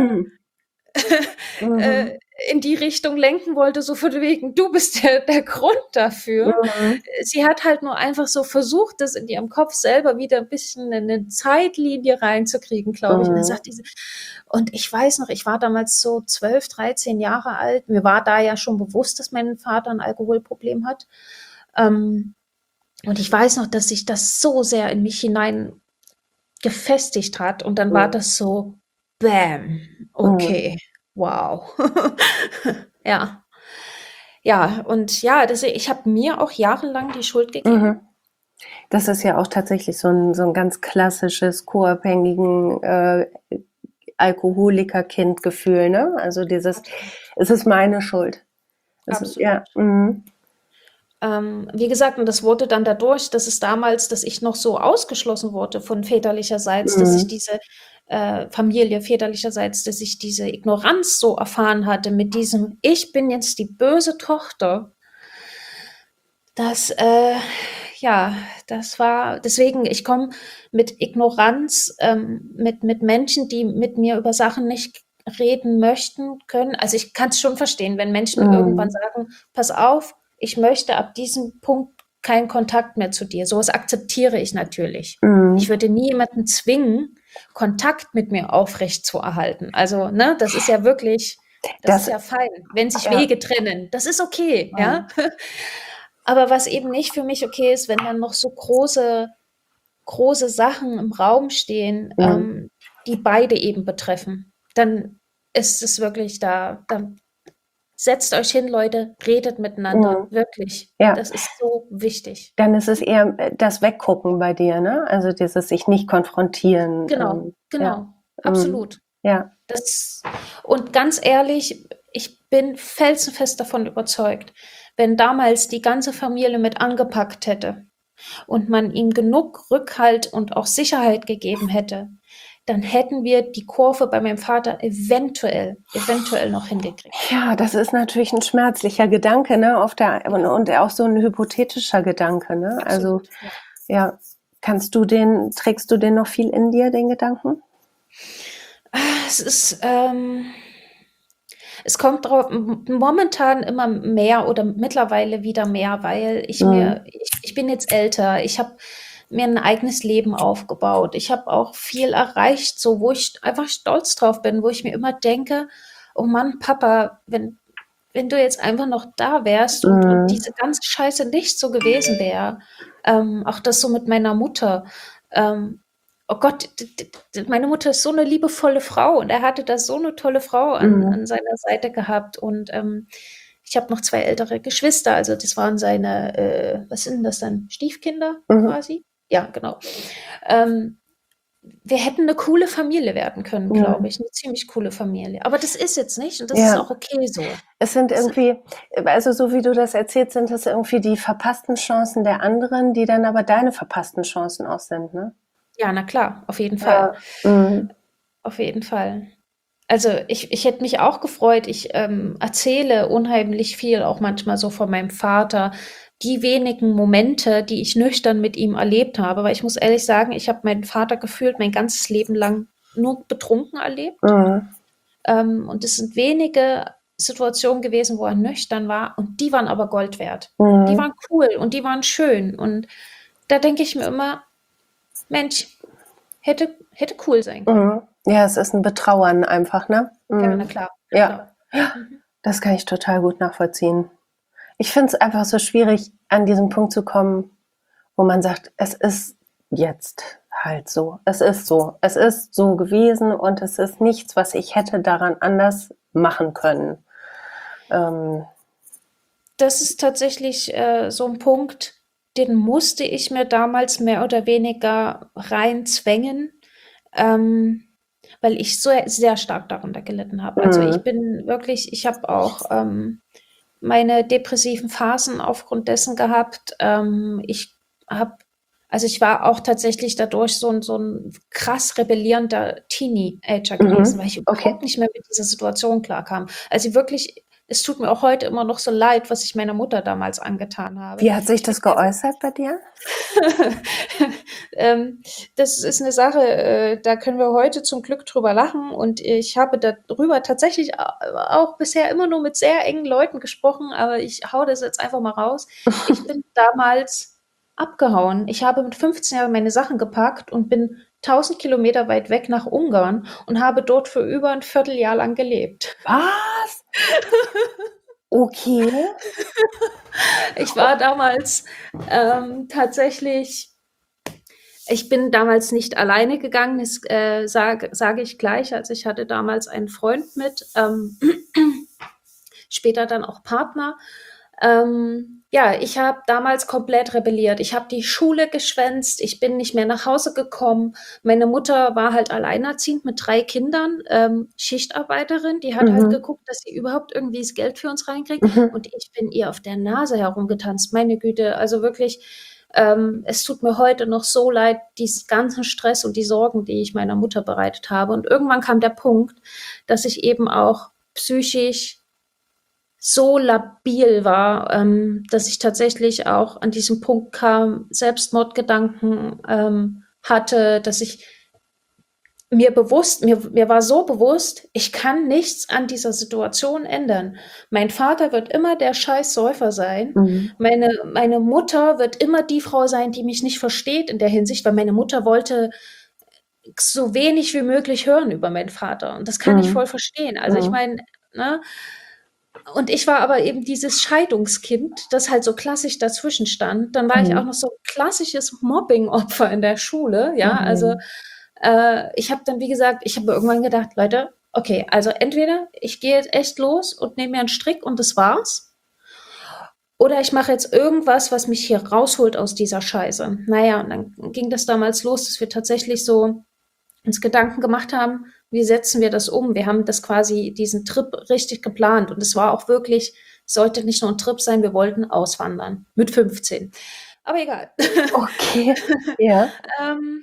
äh, Mhm. in die Richtung lenken wollte, so von wegen: „Du bist der der Grund dafür.“ Mhm. Sie hat halt nur einfach so versucht, das in ihrem Kopf selber wieder 'n bisschen in 'ne Zeitlinie reinzukriegen, glaube ich. Und dann Mhm. sagt diese und ich weiß noch, ich war damals so zwölf, dreizehn Jahre alt. Mir war da ja schon bewusst, dass mein Vater 'n Alkoholproblem hat. Ähm, und ich weiß noch, dass sich das so sehr in mich hinein gefestigt hat und dann war Mhm. das so: „Bäm, Mhm. okay, wow.“ Ja. Ja, und ja, deswe ich habe mir auch jahrenlang die Schuld Mhm. gegeben. Das ist ja auch tatsächlich so 'n so 'n ganz klassisches co-abhängigen, äh, Alkoholiker-Kind-Gefühl, ne? Also dieses: Absolut, „Es ist meine Schuld.“ Es ist absolut. ja, mhm. Ähm, wie gesagt, und das wurde dann dadurch, dass es damals, dass ich noch so ausgeschlossen wurde von väterlicherseits, dass ich Mhm. diese äh, Familie väterlicherseits, dass ich diese Ignoranz so erfahren hatte mit diesem, ich bin jetzt die böse Tochter. Das, äh, ja, das war, deswegen, ich komme mit Ignoranz, ähm, mit, mit Menschen, die mit mir über Sachen nicht reden möchten können. Also ich kann es schon verstehen, wenn Menschen irgendwann Mhm. sagen, pass auf, ich möchte ab diesem Punkt keinen Kontakt mehr zu dir. Sowas akzeptiere ich natürlich. Ich Mhm. würde nie jemanden zwingen, Kontakt mit mir aufrecht zu erhalten. Also, ne, das ist ja wirklich, das ist Das, ja fein. Wenn sich ja. Wege trennen, das ist okay, ja. Mhm. Aber was eben nicht für mich okay ist, wenn dann noch so große, große Sachen im Raum stehen, Mhm. ähm, die beide eben betreffen, dann ist es wirklich da, dann setzt euch hin, Leute, redet miteinander, Mhm. wirklich. Ja, Das ist so wichtig. dann ist es eher äh, das Weggucken bei dir, ne? Also dieses sich nicht konfrontieren. Genau, Ähm, ja. genau, Mhm. absolut. Ja. Das, und ganz ehrlich, ich bin felsenfest davon überzeugt, wenn damals die ganze Familie mit angepackt hätte und man ihm genug Rückhalt und auch Sicherheit gegeben hätte, dann hätten wir die Kurve bei meinem Vater eventuell, eventuell noch hingekriegt. Ja, das ist natürlich ein schmerzlicher Gedanke, ne? Auf der, und, und auch so ein hypothetischer Gedanke, ne? Also, Absolut, ja. ja, kannst du den, trägst du den noch viel in dir, den Gedanken? Es ist, ähm, es kommt drauf, m- momentan immer mehr oder mittlerweile wieder mehr, weil ich Mhm. mir, ich, ich bin jetzt älter, ich habe mir ein eigenes Leben aufgebaut, ich habe auch viel erreicht, so wo ich einfach stolz drauf bin, wo ich mir immer denke, oh Mann, Papa, wenn, wenn du jetzt einfach noch da wärst und, und Mhm. diese ganze Scheiße nicht so gewesen wäre, ähm, auch das so mit meiner Mutter, ähm, oh Gott, d d d meine Mutter ist so eine liebevolle Frau und er hatte da so eine tolle Frau an Mhm. an seiner Seite gehabt und, ähm, ich habe noch zwei ältere Geschwister, also das waren seine, äh was sind 'n das dann, Stiefkinder Mhm. quasi? Ja, genau. Ähm, Wir hätten eine coole Familie werden können, Ja. glaube ich, eine ziemlich coole Familie. Aber das ist jetzt nicht und das ist Ja. auch okay so. Es sind Das ist irgendwie, also so wie du das erzählst, sind es irgendwie die verpassten Chancen der anderen, die dann aber deine verpassten Chancen auch sind, ne? ja, na klar, auf jeden Fall. Ja. Mhm. Auf jeden Fall. Also, ich ich hätte mich auch gefreut. Ich, ähm, erzähle unheimlich viel, auch manchmal so von meinem Vater, die wenigen Momente, die ich nüchtern mit ihm erlebt habe. Weil ich muss ehrlich sagen, ich habe meinen Vater gefühlt mein ganzes Leben lang nur betrunken erlebt. Mhm. Ähm, und es sind wenige Situationen gewesen, wo er nüchtern war und die waren aber Gold wert. Die Mhm. waren cool und die waren schön. Und da denke ich mir immer: „Mensch, hätte hätte cool sein können.“ Mhm. Ja, es ist ein Betrauern einfach, ne? Ja, na Mhm. klar, na Ja, klar. Mhm. das kann ich total gut nachvollziehen. Ich finde es einfach so schwierig, an diesen Punkt zu kommen, wo man sagt, es ist jetzt halt so. Es ist so. Es ist so gewesen und es ist nichts, was ich hätte daran anders machen können. Ähm, Das ist tatsächlich, äh, so 'n Punkt, den musste ich mir damals mehr oder weniger reinzwängen, ähm, weil ich so sehr stark darunter gelitten habe. Also, ich mhm. bin wirklich ich habe auch, ähm, meine depressiven Phasen aufgrund dessen gehabt. Ähm, ich habe also, ich war auch tatsächlich dadurch so 'n so 'n krass rebellierender Teenager gewesen, weil Mhm. ich Okay. überhaupt nicht mehr mit dieser Situation klarkam. Also, wirklich, es tut mir auch heute immer noch so leid, was ich meiner Mutter damals angetan habe. Wie hat sich Ich bin das geäußert bei dir? ähm, das ist 'ne Sache, äh, da können wir heute zum Glück drüber lachen und ich habe da drüber tatsächlich a auch bisher immer nur mit sehr engen Leuten gesprochen, aber ich haue das jetzt einfach mal raus. Ich bin damals abgehauen. Ich habe mit fünfzehn Jahren meine Sachen gepackt und bin tausend Kilometer weit weg nach Ungarn und habe dort für über 'n Vierteljahr lang gelebt. Was? Okay. Ich war damals, ähm, tatsächlich ich bin damals nicht alleine gegangen, das, äh, sage sage ich gleich. Also, ich hatte damals einen Freund mit, ähm, später dann auch Partner. Ähm, ja, ich habe damals komplett rebelliert. Ich habe die Schule geschwänzt, ich bin nicht mehr nach Hause gekommen. Meine Mutter war halt alleinerziehend mit drei Kindern, ähm, Schichtarbeiterin, die hat halt Mhm. geguckt, dass sie überhaupt irgendwie das Geld für uns reinkriegt. Mhm. Und ich bin ihr auf der Nase herumgetanzt. Meine Güte, also wirklich, ähm, es tut mir heute noch so leid, diesen ganzen Stress und die Sorgen, die ich meiner Mutter bereitet habe. Und irgendwann kam der Punkt, dass ich eben auch psychisch so labil war, ähm, dass ich tatsächlich auch an diesem Punkt kam, Selbstmordgedanken ähm, hatte, dass ich mir bewusst, mir, mir war so bewusst, ich kann nichts an dieser Situation ändern. Mein Vater wird immer der Scheißsäufer sein. Mhm. Meine, meine Mutter wird immer die Frau sein, die mich nicht versteht in der Hinsicht, weil meine Mutter wollte so wenig wie möglich hören über meinen Vater. Und das kann ich voll Mhm. verstehen. Also ich Mhm. meine, ne, und ich war aber eben dieses Scheidungskind, das halt so klassisch dazwischen stand. Dann war ich auch Mhm. noch so 'n klassisches Mobbing-Opfer in der Schule, ja? Also, Mhm. äh, ich habe dann, wie gesagt ich habe irgendwann gedacht: „Leute, okay, also entweder ich gehe jetzt echt los und nehme mir 'n Strick und das war's oder ich mache jetzt irgendwas, was mich hier rausholt aus dieser Scheiße.“ Na ja, und dann ging das damals los, dass wir tatsächlich so uns Gedanken gemacht haben, wie setzen wir das um? Wir haben das quasi diesen Trip richtig geplant und es war auch wirklich sollte nicht nur 'n Trip sein, wir wollten auswandern mit fünfzehn. Aber egal. Okay, ja. Ähm,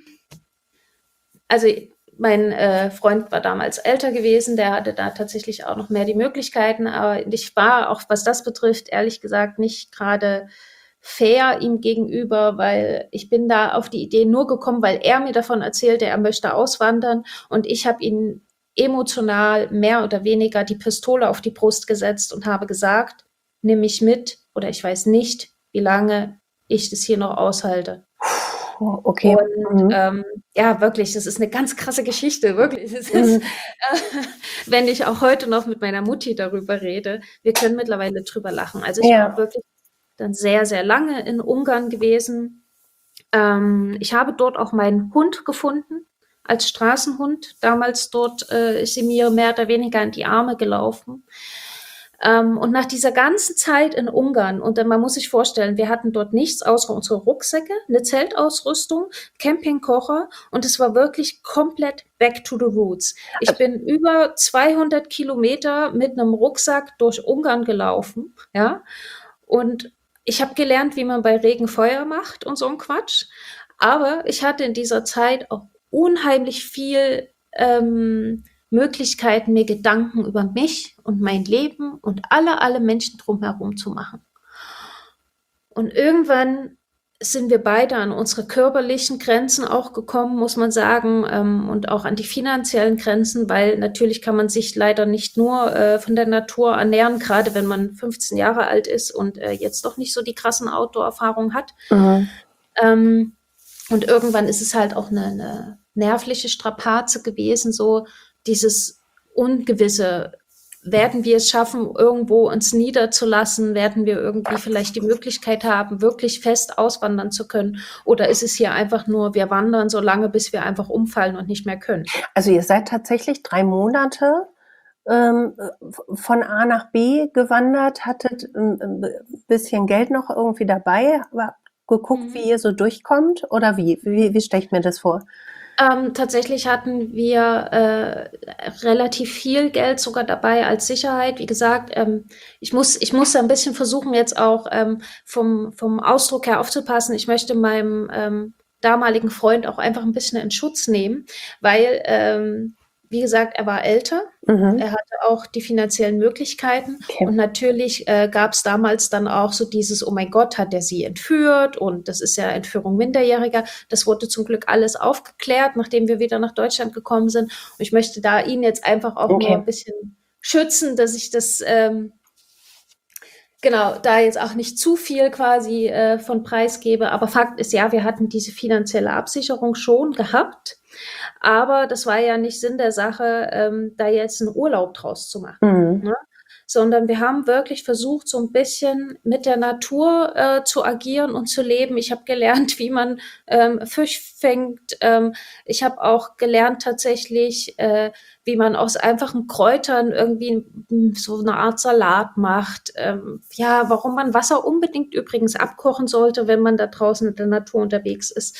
also, mein, äh, Freund war damals älter gewesen, der hatte da tatsächlich auch noch mehr die Möglichkeiten, aber ich war auch, was das betrifft, ehrlich gesagt nicht grade fair ihm gegenüber, weil ich bin da auf die Idee nur gekommen, weil er mir davon erzählte, er möchte auswandern und ich habe ihn emotional mehr oder weniger die Pistole auf die Brust gesetzt und habe gesagt: „Nimm mich mit oder ich weiß nicht, wie lange ich das hier noch aushalte.“ Oh, okay. Und, Mhm. ähm, ja, wirklich, das ist 'ne ganz krasse Geschichte, wirklich. Es ist, Mhm. äh, wenn ich auch heute noch mit meiner Mutti darüber rede, wir können mittlerweile drüber lachen. Also, ich war Ja. wirklich dann sehr, sehr lange in Ungarn gewesen. Ähm, ich habe dort auch meinen Hund gefunden als Straßenhund. Damals dort, äh, ist sie mir mehr oder weniger in die Arme gelaufen. Ähm, und nach dieser ganzen Zeit in Ungarn und dann man muss sich vorstellen, wir hatten dort nichts außer unsere Rucksäcke, 'ne Zeltausrüstung, Campingkocher und es war wirklich komplett back to the roots. Ich bin über zweihundert Kilometer mit 'nem Rucksack durch Ungarn gelaufen, ja? Und ich habe gelernt, wie man bei Regen Feuer macht und so 'n Quatsch. Aber ich hatte in dieser Zeit auch unheimlich viel, ähm, Möglichkeiten, mir Gedanken über mich und mein Leben und alle, alle Menschen drumherum zu machen. Und irgendwann sind wir beide an unsere körperlichen Grenzen auch gekommen, muss man sagen, ähm, und auch an die finanziellen Grenzen, weil natürlich kann man sich leider nicht nur, äh, von der Natur ernähren, grade wenn man fünfzehn Jahre alt ist und, äh, jetzt doch nicht so die krassen Outdoor-Erfahrungen hat. Mhm. Ähm, und irgendwann ist es halt auch 'ne 'ne nervliche Strapaze gewesen, so dieses Ungewisse. Werden wir es schaffen, irgendwo uns niederzulassen? Werden wir irgendwie vielleicht die Möglichkeit haben, wirklich fest auswandern zu können? Oder ist es hier einfach nur, wir wandern so lange, bis wir einfach umfallen und nicht mehr können? Also, ihr seid tatsächlich drei Monate, ähm, äh, v von A nach B gewandert, hattet 'n 'n b bisschen Geld noch irgendwie dabei, aber geguckt, wie Mhm. ihr so durchkommt oder wie? Wie wie stelle ich mir das vor? Ähm, tatsächlich hatten wir, äh, relativ viel Geld sogar dabei als Sicherheit. Wie gesagt, ähm, ich muss ich muss da 'n bisschen versuchen, jetzt auch, ähm, vom vom Ausdruck her aufzupassen. Ich möchte meinem, ähm, damaligen Freund auch einfach 'n bisschen in Schutz nehmen, weil, ähm, wie gesagt, er war älter. Mhm. Er hatte auch die finanziellen Möglichkeiten Okay. und natürlich, äh, gab's damals dann auch so dieses: „Oh mein Gott, hat der sie entführt?“ Und das ist ja Entführung Minderjähriger. Das wurde zum Glück alles aufgeklärt, nachdem wir wieder nach Deutschland gekommen sind. Und ich möchte da ihn jetzt einfach auch nur 'n Okay. bisschen schützen, dass ich das, ähm genau, da jetzt auch nicht zu viel quasi, äh, von preisgebe. Aber Fakt ist, ja, wir hatten diese finanzielle Absicherung schon gehabt, aber das war ja nicht Sinn der Sache, ähm, da jetzt 'n Urlaub draus zu machen, Mhm. ne? sondern wir haben wirklich versucht, so ein bisschen mit der Natur äh, zu agieren und zu leben. Ich habe gelernt, wie man ähm, Fisch fängt. Ähm, ich habe auch gelernt tatsächlich, äh, wie man aus einfachen Kräutern irgendwie so eine Art Salat macht. Ähm, ja, warum man Wasser unbedingt übrigens abkochen sollte, wenn man da draußen in der Natur unterwegs ist.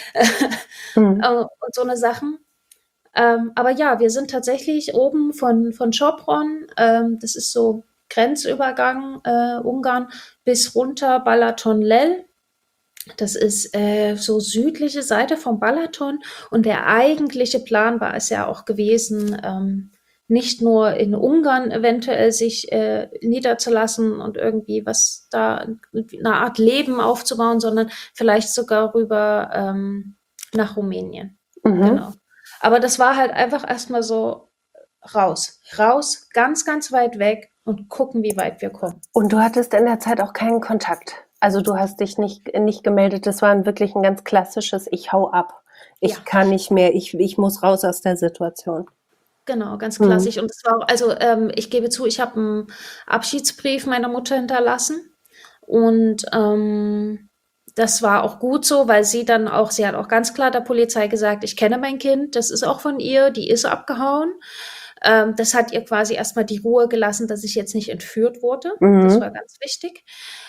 Mhm. Äh, und so eine Sachen. Ähm, aber ja, wir sind tatsächlich oben von, von Sopron, ähm, das ist so Grenzübergang äh, Ungarn, bis runter Balaton-Lel. Das ist äh, so südliche Seite vom Balaton. Und der eigentliche Plan war es ja auch gewesen, ähm, nicht nur in Ungarn eventuell sich äh, niederzulassen und irgendwie was da, eine Art Leben aufzubauen, sondern vielleicht sogar rüber ähm, nach Rumänien. Mhm. Genau. Aber das war halt einfach erstmal so raus, raus, ganz, ganz weit weg und gucken, wie weit wir kommen. Und du hattest in der Zeit auch keinen Kontakt. Also du hast dich nicht, nicht gemeldet. Das war wirklich ein ganz klassisches Ich hau ab. Ich Ja, kann nicht mehr. Ich, ich muss raus aus der Situation. genau, ganz Mhm. klassisch. Und es war auch, also ähm, ich gebe zu, ich habe einen Abschiedsbrief meiner Mutter hinterlassen. Und ähm, das war auch gut so, weil sie dann auch, sie hat auch ganz klar der Polizei gesagt, ich kenne mein Kind, das ist auch von ihr, die ist abgehauen. Ähm, das hat ihr quasi erstmal die Ruhe gelassen, dass ich jetzt nicht entführt wurde. Das war Mhm. ganz wichtig.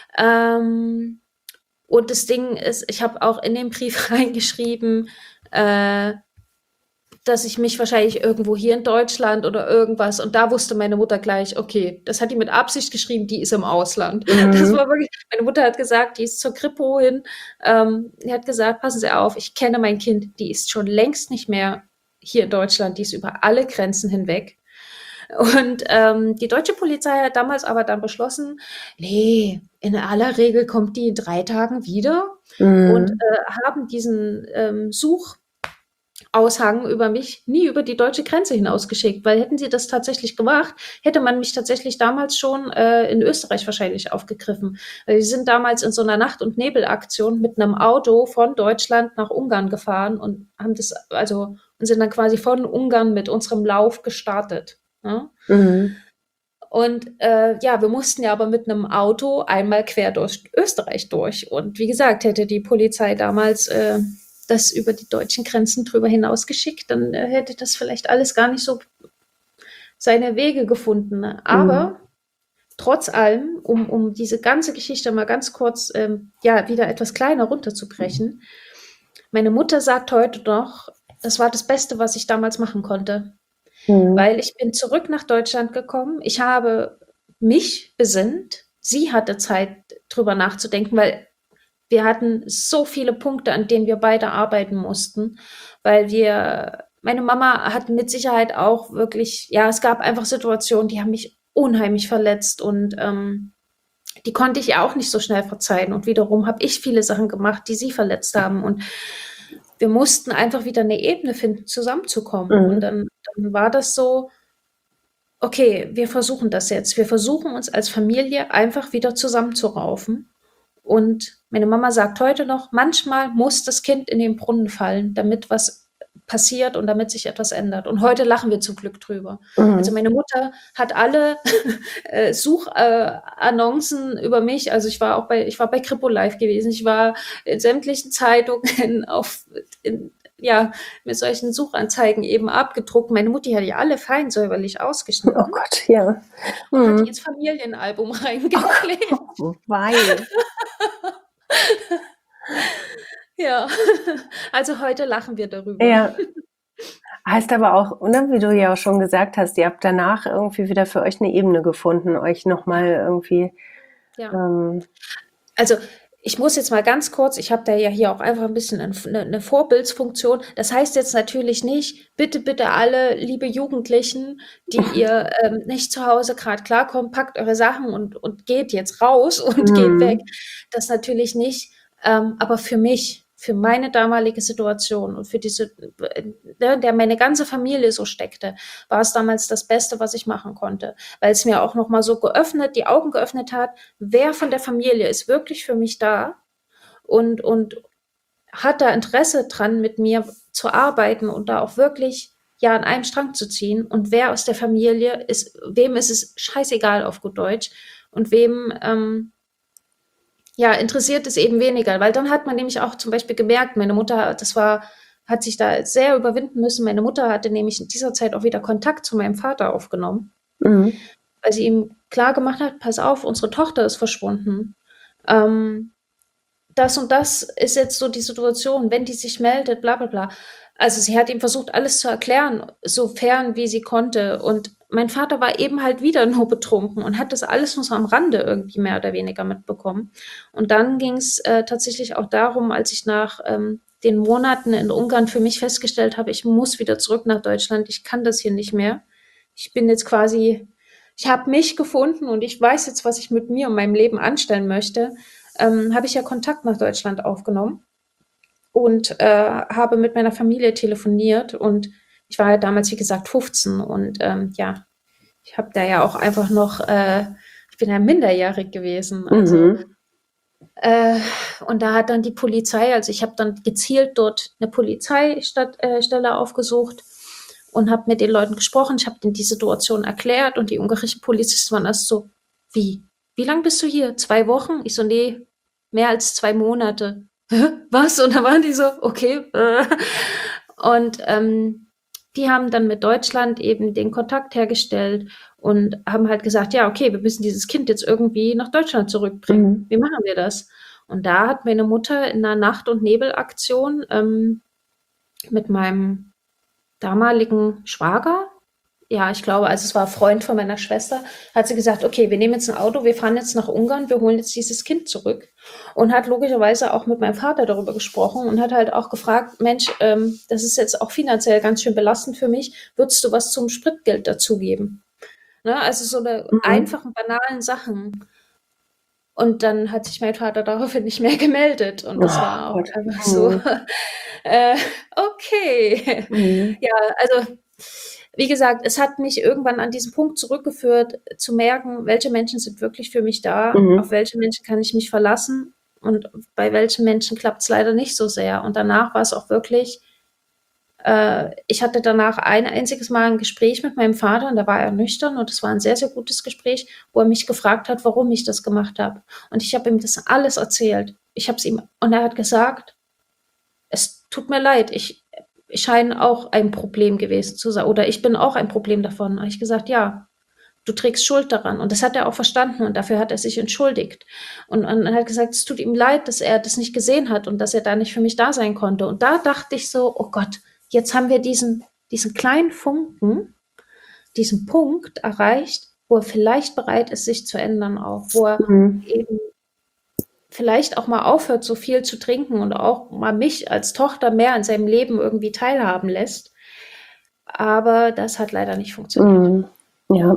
Ähm, und das Ding ist, ich habe auch in den Brief reingeschrieben, äh, dass ich mich wahrscheinlich irgendwo hier in Deutschland oder irgendwas, und da wusste meine Mutter gleich, okay, das hat die mit Absicht geschrieben, die ist im Ausland. Das Mhm. war wirklich, meine Mutter hat gesagt, die ist zur Kripo hin, ähm, die hat gesagt, passen Sie auf, ich kenne mein Kind, die ist schon längst nicht mehr hier in Deutschland, die ist über alle Grenzen hinweg. Und ähm, die deutsche Polizei hat damals aber dann beschlossen, nee, in aller Regel kommt die in drei Tagen wieder, und Mhm. äh, haben diesen ähm, Such Aushang über mich nie über die deutsche Grenze hinausgeschickt, weil hätten sie das tatsächlich gemacht, hätte man mich tatsächlich damals schon äh, in Österreich wahrscheinlich aufgegriffen. Weil die sind damals in so einer Nacht- und Nebelaktion mit einem Auto von Deutschland nach Ungarn gefahren und haben das, also, und sind dann quasi von Ungarn mit unserem Lauf gestartet. Ne? Mhm. Und äh, ja, wir mussten ja aber mit einem Auto einmal quer durch Österreich durch. Und wie gesagt, hätte die Polizei damals äh, das über die deutschen Grenzen drüber hinaus geschickt, dann äh, hätte das vielleicht alles gar nicht so seine Wege gefunden. Ne? Mhm. Aber trotz allem, um, um diese ganze Geschichte mal ganz kurz ähm, ja, wieder etwas kleiner runterzubrechen, meine Mutter sagt heute noch, das war das Beste, was ich damals machen konnte. Mhm. Weil ich bin zurück nach Deutschland gekommen. Ich habe mich besinnt. Sie hatte Zeit, drüber nachzudenken, weil wir hatten so viele Punkte, an denen wir beide arbeiten mussten, weil wir, meine Mama hat mit Sicherheit auch wirklich, ja, es gab einfach Situationen, die haben mich unheimlich verletzt, und ähm, die konnte ich ihr auch nicht so schnell verzeihen. Und wiederum habe ich viele Sachen gemacht, die sie verletzt haben. Und wir mussten einfach wieder eine Ebene finden, zusammenzukommen. Und Mhm. dann, dann war das so, okay, wir versuchen das jetzt. Wir versuchen uns als Familie einfach wieder zusammenzuraufen. Und meine Mama sagt heute noch, manchmal muss das Kind in den Brunnen fallen, damit was passiert und damit sich etwas ändert. Und heute lachen wir zum Glück drüber. Also Mhm. meine Mutter hat alle äh, Suchannoncen äh, über mich. Also ich war auch bei, ich war bei Kripo Live gewesen. Ich war in sämtlichen Zeitungen auf, in, ja, mit solchen Suchanzeigen eben abgedruckt. Meine Mutti hat die alle fein säuberlich Oh ausgeschnitten Gott, ja. und hat die Mhm. ins Familienalbum Oh reingeklebt. Gott, weil. Ja, also heute lachen wir darüber. Ja, heißt aber auch, ne, wie du ja auch schon gesagt hast, ihr habt danach irgendwie wieder für euch eine Ebene gefunden, euch Ja, nochmal irgendwie, ja. ähm, Also ich muss jetzt mal ganz kurz, ich habe da ja hier auch einfach ein bisschen eine, eine Vorbildsfunktion. Das heißt jetzt natürlich nicht, bitte, bitte alle liebe Jugendlichen, die ihr ähm, nicht zu Hause gerade klarkommt, packt eure Sachen und, und geht jetzt raus und geht weg. mhm. Das natürlich nicht. Ähm, aber für mich, für meine damalige Situation und für diese, in der meine ganze Familie so steckte, war es damals das Beste, was ich machen konnte, weil es mir auch noch mal so geöffnet, die Augen geöffnet hat, wer von der Familie ist wirklich für mich da und, und hat da Interesse dran, mit mir zu arbeiten und da auch wirklich ja an einem Strang zu ziehen und wer aus der Familie ist, wem ist es scheißegal auf gut Deutsch und wem ähm, ja interessiert es eben weniger, weil dann hat man nämlich auch zum Beispiel gemerkt, meine Mutter, das war, hat sich da sehr überwinden müssen. Meine Mutter hatte nämlich in dieser Zeit auch wieder Kontakt zu meinem Vater aufgenommen, Mhm. weil sie ihm klar gemacht hat, pass auf, unsere Tochter ist verschwunden. Ähm, das und das ist jetzt so die Situation, wenn die sich meldet, bla bla bla. Also sie hat ihm versucht, alles zu erklären, sofern wie sie konnte. Und mein Vater war eben halt wieder nur betrunken und hat das alles nur so am Rande irgendwie mehr oder weniger mitbekommen. Und dann ging es äh, tatsächlich auch darum, als ich nach ähm, den Monaten in Ungarn für mich festgestellt habe, ich muss wieder zurück nach Deutschland, ich kann das hier nicht mehr. Ich bin jetzt quasi, ich habe mich gefunden und ich weiß jetzt, was ich mit mir und meinem Leben anstellen möchte, ähm, habe ich ja Kontakt nach Deutschland aufgenommen und äh, habe mit meiner Familie telefoniert und ich war ja damals, wie gesagt, fünfzehn und ähm, ja, ich habe da ja auch einfach noch, äh, ich bin ja minderjährig gewesen, also Mhm. äh, und da hat dann die Polizei, also ich habe dann gezielt dort eine Polizeistelle äh, Stelle aufgesucht und habe mit den Leuten gesprochen. Ich habe denen die Situation erklärt und die ungarischen Polizisten waren erst so, wie? Wie lang bist du hier? Zwei Wochen? Ich so, nee, mehr als zwei Monate. Hä? Was? Und da waren die so, okay. Äh. Und ähm, die haben dann mit Deutschland eben den Kontakt hergestellt und haben halt gesagt, ja, okay, wir müssen dieses Kind jetzt irgendwie nach Deutschland zurückbringen. Mhm. Wie machen wir das? Und da hat meine Mutter in einer Nacht- und Nebelaktion ähm, mit meinem damaligen Schwager, ja, ich glaube, also es war ein Freund von meiner Schwester, hat sie gesagt, okay, wir nehmen jetzt ein Auto, wir fahren jetzt nach Ungarn, wir holen jetzt dieses Kind zurück. Und hat logischerweise auch mit meinem Vater darüber gesprochen und hat halt auch gefragt, Mensch, ähm, das ist jetzt auch finanziell ganz schön belastend für mich, würdest du was zum Spritgeld dazugeben? Ne? Also so eine Mhm. einfachen, banalen Sachen. Und dann hat sich mein Vater daraufhin nicht mehr gemeldet. Und das Oh war auch Gott. einfach so, Mhm. äh, okay. Mhm. Ja, also wie gesagt, es hat mich irgendwann an diesen Punkt zurückgeführt, zu merken, welche Menschen sind wirklich für mich da, auf Mhm. welche Menschen kann ich mich verlassen und bei welchen Menschen klappt es leider nicht so sehr. Und danach war es auch wirklich, äh, ich hatte danach ein einziges Mal ein Gespräch mit meinem Vater und da war er nüchtern und es war ein sehr, sehr gutes Gespräch, wo er mich gefragt hat, warum ich das gemacht habe. Und ich habe ihm das alles erzählt. Ich habe es ihm, und er hat gesagt, es tut mir leid, ich, ich scheine auch ein Problem gewesen zu sein oder ich bin auch ein Problem davon. Und ich gesagt, ja, du trägst Schuld daran. Und das hat er auch verstanden und dafür hat er sich entschuldigt. Und, und er hat gesagt, es tut ihm leid, dass er das nicht gesehen hat und dass er da nicht für mich da sein konnte. Und da dachte ich so, oh Gott, jetzt haben wir diesen, diesen kleinen Funken, diesen Punkt erreicht, wo er vielleicht bereit ist, sich zu ändern auch, wo er Mhm. eben vielleicht auch mal aufhört, so viel zu trinken und auch mal mich als Tochter mehr an seinem Leben irgendwie teilhaben lässt. Aber das hat leider nicht funktioniert. Mhm. Ja.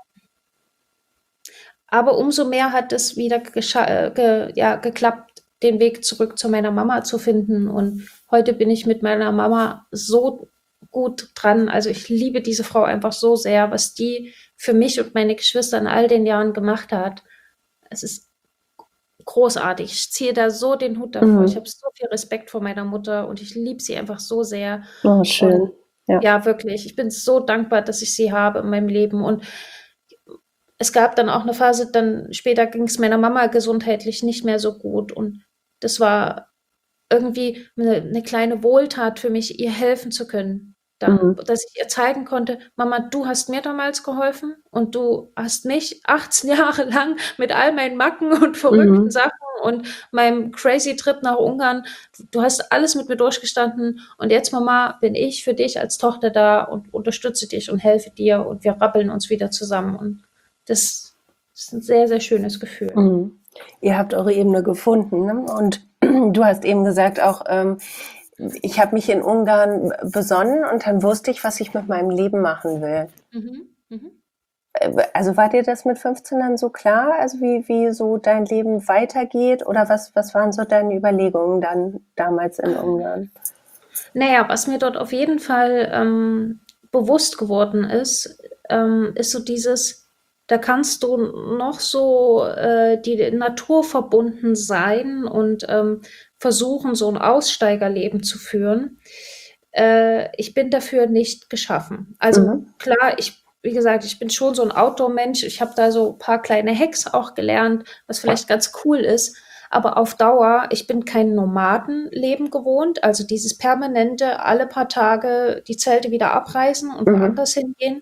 Aber umso mehr hat es wieder gescha äh, ge ja, geklappt, den Weg zurück zu meiner Mama zu finden. Und heute bin ich mit meiner Mama so gut dran. Also ich liebe diese Frau einfach so sehr, was die für mich und meine Geschwister in all den Jahren gemacht hat. Es ist großartig. Ich ziehe da so den Hut davor. Ich Mhm. habe so viel Respekt vor meiner Mutter und ich liebe sie einfach so sehr. Oh, Und schön. Ja. ja, wirklich, ich bin so dankbar, dass ich sie habe in meinem Leben. Und es gab dann auch eine Phase, dann später ging es meiner Mama gesundheitlich nicht mehr so gut. Und das war irgendwie eine, eine kleine Wohltat für mich, ihr helfen zu können. Dann, Mhm. dass ich ihr zeigen konnte, Mama, du hast mir damals geholfen und du hast mich achtzehn Jahre lang mit all meinen Macken und verrückten Mhm. Sachen und meinem crazy Trip nach Ungarn, du hast alles mit mir durchgestanden und jetzt, Mama, bin ich für dich als Tochter da und unterstütze dich und helfe dir und wir rappeln uns wieder zusammen. Und das ist ein sehr, sehr schönes Gefühl. Mhm. Ihr habt eure Ebene gefunden, ne? Und du hast eben gesagt auch, ähm, ich habe mich in Ungarn besonnen und dann wusste ich, was ich mit meinem Leben machen will. Mhm. Mhm. Äh, Also war dir das mit fünfzehn dann so klar, also wie, wie so dein Leben weitergeht? Oder was, was waren so deine Überlegungen dann damals in Ungarn? Naja, was mir dort auf jeden Fall ähm, bewusst geworden ist, ähm, ist so dieses, da kannst du noch so äh, die Natur verbunden sein und ähm, versuchen, so ein Aussteigerleben zu führen. äh, ich bin dafür nicht geschaffen. Also Mhm. klar, ich, wie gesagt, ich bin schon so ein Outdoor-Mensch. Ich habe da so ein paar kleine Hacks auch gelernt, was vielleicht ganz cool ist. Aber auf Dauer, ich bin kein Nomadenleben gewohnt, also dieses permanente, alle paar Tage die Zelte wieder abreißen und Mhm. woanders hingehen,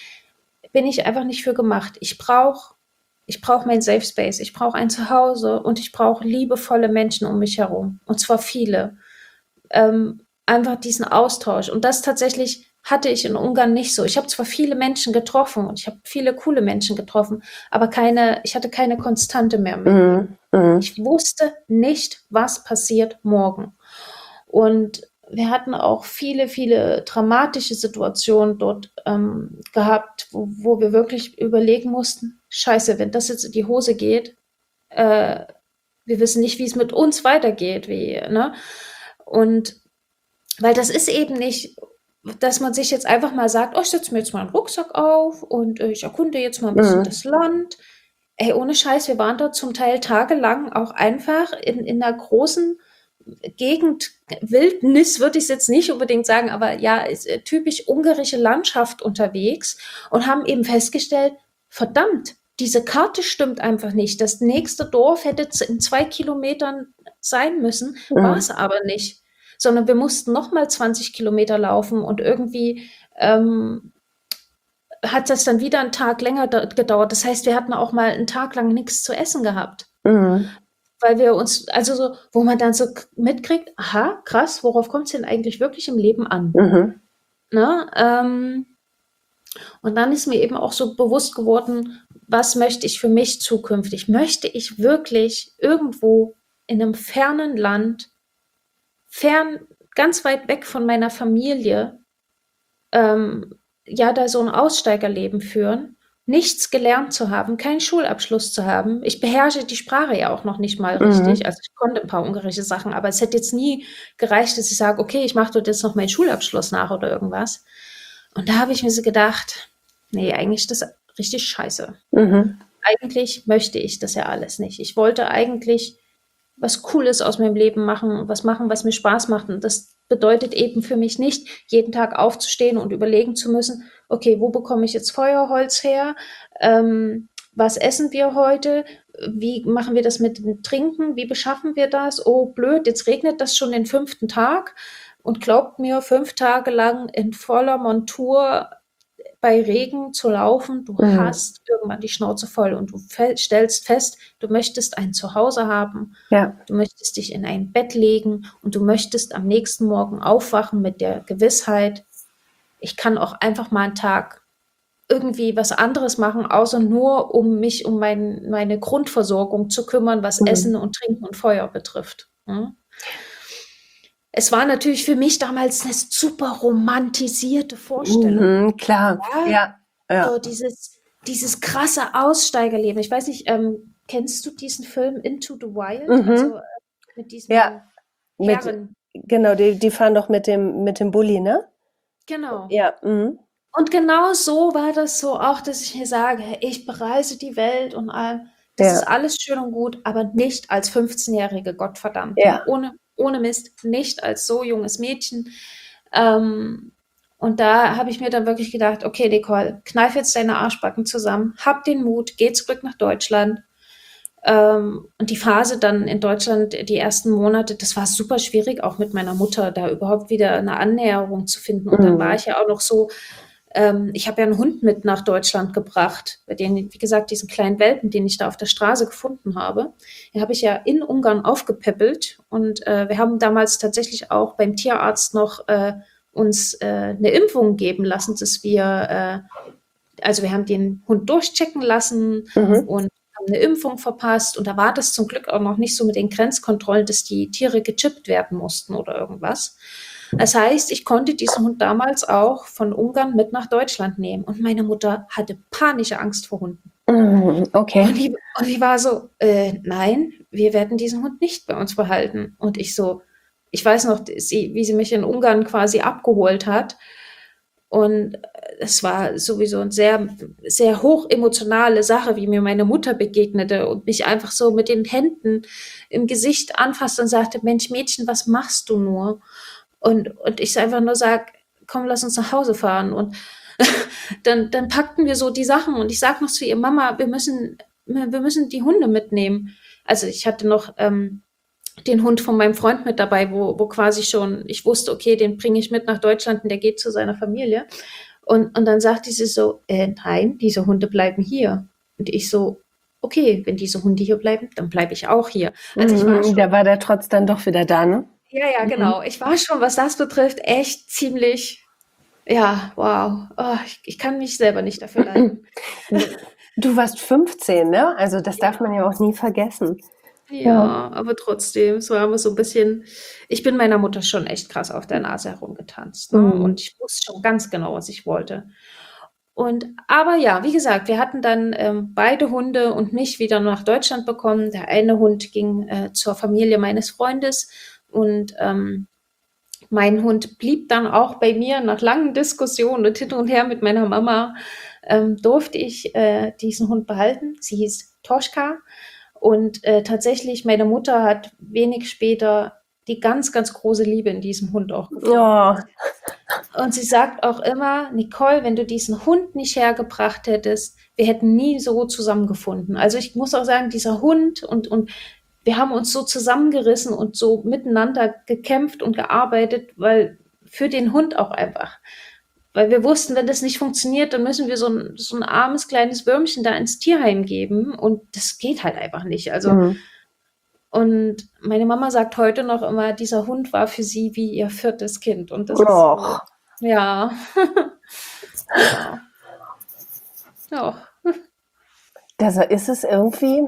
bin ich einfach nicht für gemacht. Ich brauche ich brauche mein Safe Space, ich brauche ein Zuhause und ich brauche liebevolle Menschen um mich herum. Und zwar viele. Ähm, einfach diesen Austausch. Und das tatsächlich hatte ich in Ungarn nicht so. Ich habe zwar viele Menschen getroffen und ich habe viele coole Menschen getroffen, aber keine, ich hatte keine Konstante mehr mit mir. Mhm. Mhm. Ich wusste nicht, was passiert morgen. Und wir hatten auch viele, viele dramatische Situationen dort ähm, gehabt, wo, wo wir wirklich überlegen mussten, scheiße, wenn das jetzt in die Hose geht, äh, wir wissen nicht, wie es mit uns weitergeht, wie, ne? Und weil das ist eben nicht, dass man sich jetzt einfach mal sagt, oh, ich setze mir jetzt mal einen Rucksack auf und äh, ich erkunde jetzt mal ein bisschen Mhm. das Land. Ey, ohne Scheiß, wir waren dort zum Teil tagelang auch einfach in, in einer großen Gegend, Wildnis würde ich es jetzt nicht unbedingt sagen, aber ja, ist, äh, typisch ungarische Landschaft unterwegs und haben eben festgestellt, verdammt, diese Karte stimmt einfach nicht. Das nächste Dorf hätte z- in zwei Kilometern sein müssen, war Mhm. es aber nicht. Sondern wir mussten nochmal zwanzig Kilometer laufen und irgendwie ähm, hat das dann wieder einen Tag länger da- gedauert. Das heißt, wir hatten auch mal einen Tag lang nichts zu essen gehabt. Mhm. Weil wir uns, also so, wo man dann so k- mitkriegt, aha, krass, worauf kommt es denn eigentlich wirklich im Leben an? Mhm. Ne? Ähm, und dann ist mir eben auch so bewusst geworden, was möchte ich für mich zukünftig? Möchte ich wirklich irgendwo in einem fernen Land, fern, ganz weit weg von meiner Familie, ähm, ja, da so ein Aussteigerleben führen, nichts gelernt zu haben, keinen Schulabschluss zu haben. Ich beherrsche die Sprache ja auch noch nicht mal richtig. Mhm. Also ich konnte ein paar ungarische Sachen, aber es hätte jetzt nie gereicht, dass ich sage, okay, ich mache dort jetzt noch meinen Schulabschluss nach oder irgendwas. Und da habe ich mir so gedacht, nee, eigentlich ist das richtig scheiße. Mhm. Eigentlich möchte ich das ja alles nicht. Ich wollte eigentlich was Cooles aus meinem Leben machen, was machen, was mir Spaß macht. Und das bedeutet eben für mich nicht, jeden Tag aufzustehen und überlegen zu müssen, okay, wo bekomme ich jetzt Feuerholz her? Ähm, was essen wir heute? Wie machen wir das mit dem Trinken? Wie beschaffen wir das? Oh, blöd, jetzt regnet das schon den fünften Tag. Und glaubt mir, fünf Tage lang in voller Montur bei Regen zu laufen, du Mhm. hast irgendwann die Schnauze voll und du fe stellst fest, du möchtest ein Zuhause haben, Ja. du möchtest dich in ein Bett legen und du möchtest am nächsten Morgen aufwachen mit der Gewissheit, ich kann auch einfach mal einen Tag irgendwie was anderes machen, außer nur um mich um mein, meine Grundversorgung zu kümmern, was Mhm. Essen und Trinken und Feuer betrifft. Hm? Es war natürlich für mich damals eine super romantisierte Vorstellung. Mhm. Klar. Ja, Ja. Ja. so dieses, dieses krasse Aussteigerleben. Ich weiß nicht, ähm, kennst du diesen Film Into the Wild? Also Mhm. äh, mit Ja. diesem Mit, Herren. genau, die, die fahren doch mit dem, mit dem Bulli, ne? Genau. Ja. Mhm. Und genau so war das so auch, dass ich mir sage, ich bereise die Welt und all, das ist Ja. alles schön und gut, aber nicht als fünfzehnjährige, Gottverdammt. Ja. Ohne, ohne Mist, nicht als so junges Mädchen. Ähm, und da habe ich mir dann wirklich gedacht, okay, Nicole, kneif jetzt deine Arschbacken zusammen, hab den Mut, geh zurück nach Deutschland. Ähm, und die Phase dann in Deutschland, die ersten Monate, das war super schwierig, auch mit meiner Mutter, da überhaupt wieder eine Annäherung zu finden. Und dann war Mhm. ich ja auch noch so, ähm, ich habe ja einen Hund mit nach Deutschland gebracht, bei denen, wie gesagt, diesen kleinen Welpen, den ich da auf der Straße gefunden habe. Den habe ich ja in Ungarn aufgepäppelt. Und äh, wir haben damals tatsächlich auch beim Tierarzt noch äh, uns äh, eine Impfung geben lassen, dass wir, äh, also wir haben den Hund durchchecken lassen Mhm. und haben eine Impfung verpasst. Und da war das zum Glück auch noch nicht so mit den Grenzkontrollen, dass die Tiere gechippt werden mussten oder irgendwas. Das heißt, ich konnte diesen Hund damals auch von Ungarn mit nach Deutschland nehmen. Und meine Mutter hatte panische Angst vor Hunden. Mhm. Okay. Und die, und die war so, äh, nein, wir werden diesen Hund nicht bei uns behalten. Und ich so, ich weiß noch, sie, wie sie mich in Ungarn quasi abgeholt hat. Und es war sowieso eine sehr, sehr hoch emotionale Sache, wie mir meine Mutter begegnete und mich einfach so mit den Händen im Gesicht anfasste und sagte, Mensch, Mädchen, was machst du nur? Und, und ich einfach nur sage, komm, lass uns nach Hause fahren. Und dann, dann packten wir so die Sachen und ich sag noch zu ihr, Mama, wir müssen, wir müssen die Hunde mitnehmen. Also ich hatte noch ähm, den Hund von meinem Freund mit dabei, wo, wo quasi schon, ich wusste, okay, den bringe ich mit nach Deutschland und der geht zu seiner Familie. Und, und dann sagte sie so, äh, nein, diese Hunde bleiben hier. Und ich so, okay, wenn diese Hunde hier bleiben, dann bleibe ich auch hier. Also ich war Mhm, schon, da war der Trotz dann doch wieder da, ne? ja, ja, Mhm. genau. Ich war schon, was das betrifft, echt ziemlich, ja, wow. Oh, ich, ich kann mich selber nicht dafür leiden. Du warst fünfzehn, ne? Also das darf Ja. man ja auch nie vergessen. Ja, aber trotzdem, es war immer so ein bisschen, ich bin meiner Mutter schon echt krass auf der Nase herumgetanzt, ne? Mhm. Und ich wusste schon ganz genau, was ich wollte. Und aber ja, wie gesagt, wir hatten dann ähm, beide Hunde und mich wieder nach Deutschland bekommen. Der eine Hund ging äh, zur Familie meines Freundes und ähm, mein Hund blieb dann auch bei mir nach langen Diskussionen und hin und her mit meiner Mama. Ähm, durfte ich äh, diesen Hund behalten. Sie hieß Toschka. Und äh, tatsächlich, meine Mutter hat wenig später die ganz, ganz große Liebe in diesem Hund auch gefunden. Oh, Und sie sagt auch immer, Nicole, wenn du diesen Hund nicht hergebracht hättest, wir hätten nie so zusammengefunden. Also ich muss auch sagen, dieser Hund und, und wir haben uns so zusammengerissen und so miteinander gekämpft und gearbeitet, weil für den Hund auch einfach. Weil wir wussten, wenn das nicht funktioniert, dann müssen wir so ein, so ein armes kleines Würmchen da ins Tierheim geben und das geht halt einfach nicht. Also, mhm. und meine Mama sagt heute noch immer, dieser Hund war für sie wie ihr viertes Kind und das ist Och. so, ja, ja, ja. Das ist es irgendwie,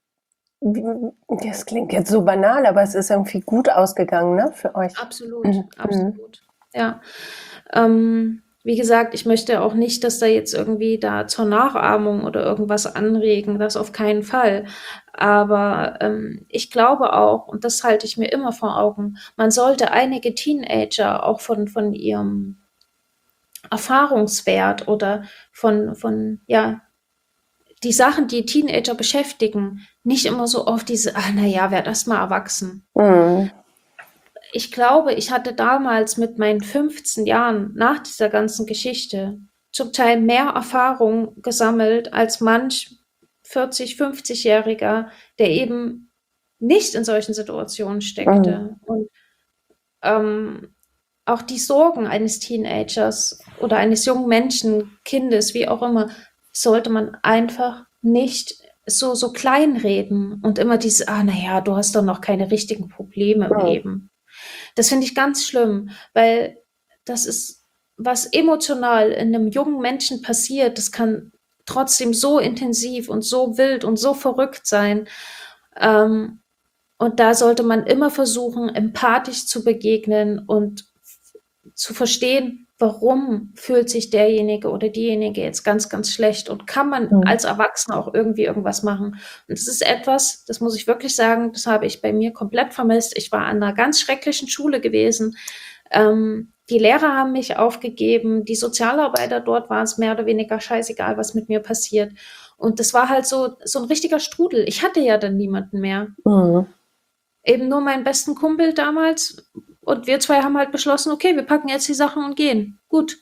das klingt jetzt so banal, aber es ist irgendwie gut ausgegangen, ne, für euch. Absolut, Mhm. absolut. Ja. Ähm, wie gesagt, ich möchte auch nicht, dass da jetzt irgendwie da zur Nachahmung oder irgendwas anregen, das auf keinen Fall. Aber ähm, ich glaube auch, und das halte ich mir immer vor Augen, man sollte einige Teenager auch von, von ihrem Erfahrungswert oder von, von, ja, die Sachen, die Teenager beschäftigen, nicht immer so auf diese, ah, na ja, werd erst mal erwachsen. Mhm. Ich glaube, ich hatte damals mit meinen fünfzehn Jahren nach dieser ganzen Geschichte zum Teil mehr Erfahrung gesammelt als manch vierzig-, fünfzigjähriger, der eben nicht in solchen Situationen steckte. Mhm. Und ähm, auch die Sorgen eines Teenagers oder eines jungen Menschen, Kindes, wie auch immer, sollte man einfach nicht so, so kleinreden und immer diese, ah, naja, du hast doch noch keine richtigen Probleme im Mhm. Leben. Das finde ich ganz schlimm, weil das ist, was emotional in einem jungen Menschen passiert, das kann trotzdem so intensiv und so wild und so verrückt sein. Ähm, und da sollte man immer versuchen, empathisch zu begegnen und zu verstehen, warum fühlt sich derjenige oder diejenige jetzt ganz, ganz schlecht und kann man Mhm. als Erwachsener auch irgendwie irgendwas machen. Und das ist etwas, das muss ich wirklich sagen, das habe ich bei mir komplett vermisst. Ich war an einer ganz schrecklichen Schule gewesen. Ähm, die Lehrer haben mich aufgegeben, die Sozialarbeiter dort war es mehr oder weniger scheißegal, was mit mir passiert. Und das war halt so, so ein richtiger Strudel. Ich hatte ja dann niemanden mehr. Mhm. Eben nur meinen besten Kumpel damals. Und wir zwei haben halt beschlossen, okay, wir packen jetzt die Sachen und gehen. Gut.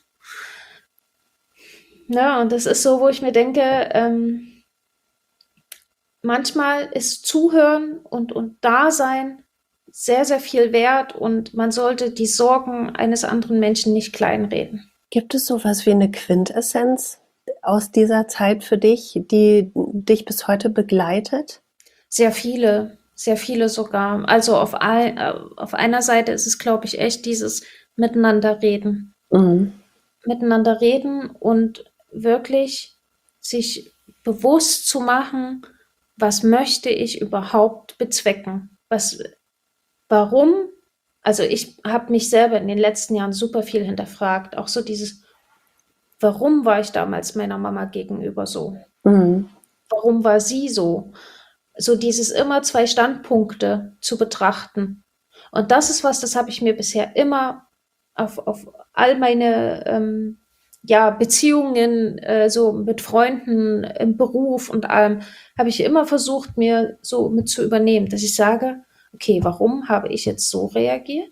Ja, und das ist so, wo ich mir denke, ähm, manchmal ist Zuhören und, und Dasein sehr, sehr viel wert und man sollte die Sorgen eines anderen Menschen nicht kleinreden. Gibt es sowas wie eine Quintessenz aus dieser Zeit für dich, die dich bis heute begleitet? Sehr viele, sehr viele sogar. Also auf, ein, äh, auf einer Seite ist es, glaube ich, echt dieses Miteinander reden. Mhm. Miteinander reden und wirklich sich bewusst zu machen, was möchte ich überhaupt bezwecken? Was, warum? Also ich habe mich selber in den letzten Jahren super viel hinterfragt. Auch so dieses, warum war ich damals meiner Mama gegenüber so? Mhm. Warum war sie so? So dieses immer zwei Standpunkte zu betrachten. Und das ist was, das habe ich mir bisher immer auf, auf all meine ähm, ja, Beziehungen, äh, so mit Freunden, im Beruf und allem, habe ich immer versucht, mir so mit zu übernehmen, dass ich sage, okay, warum habe ich jetzt so reagiert?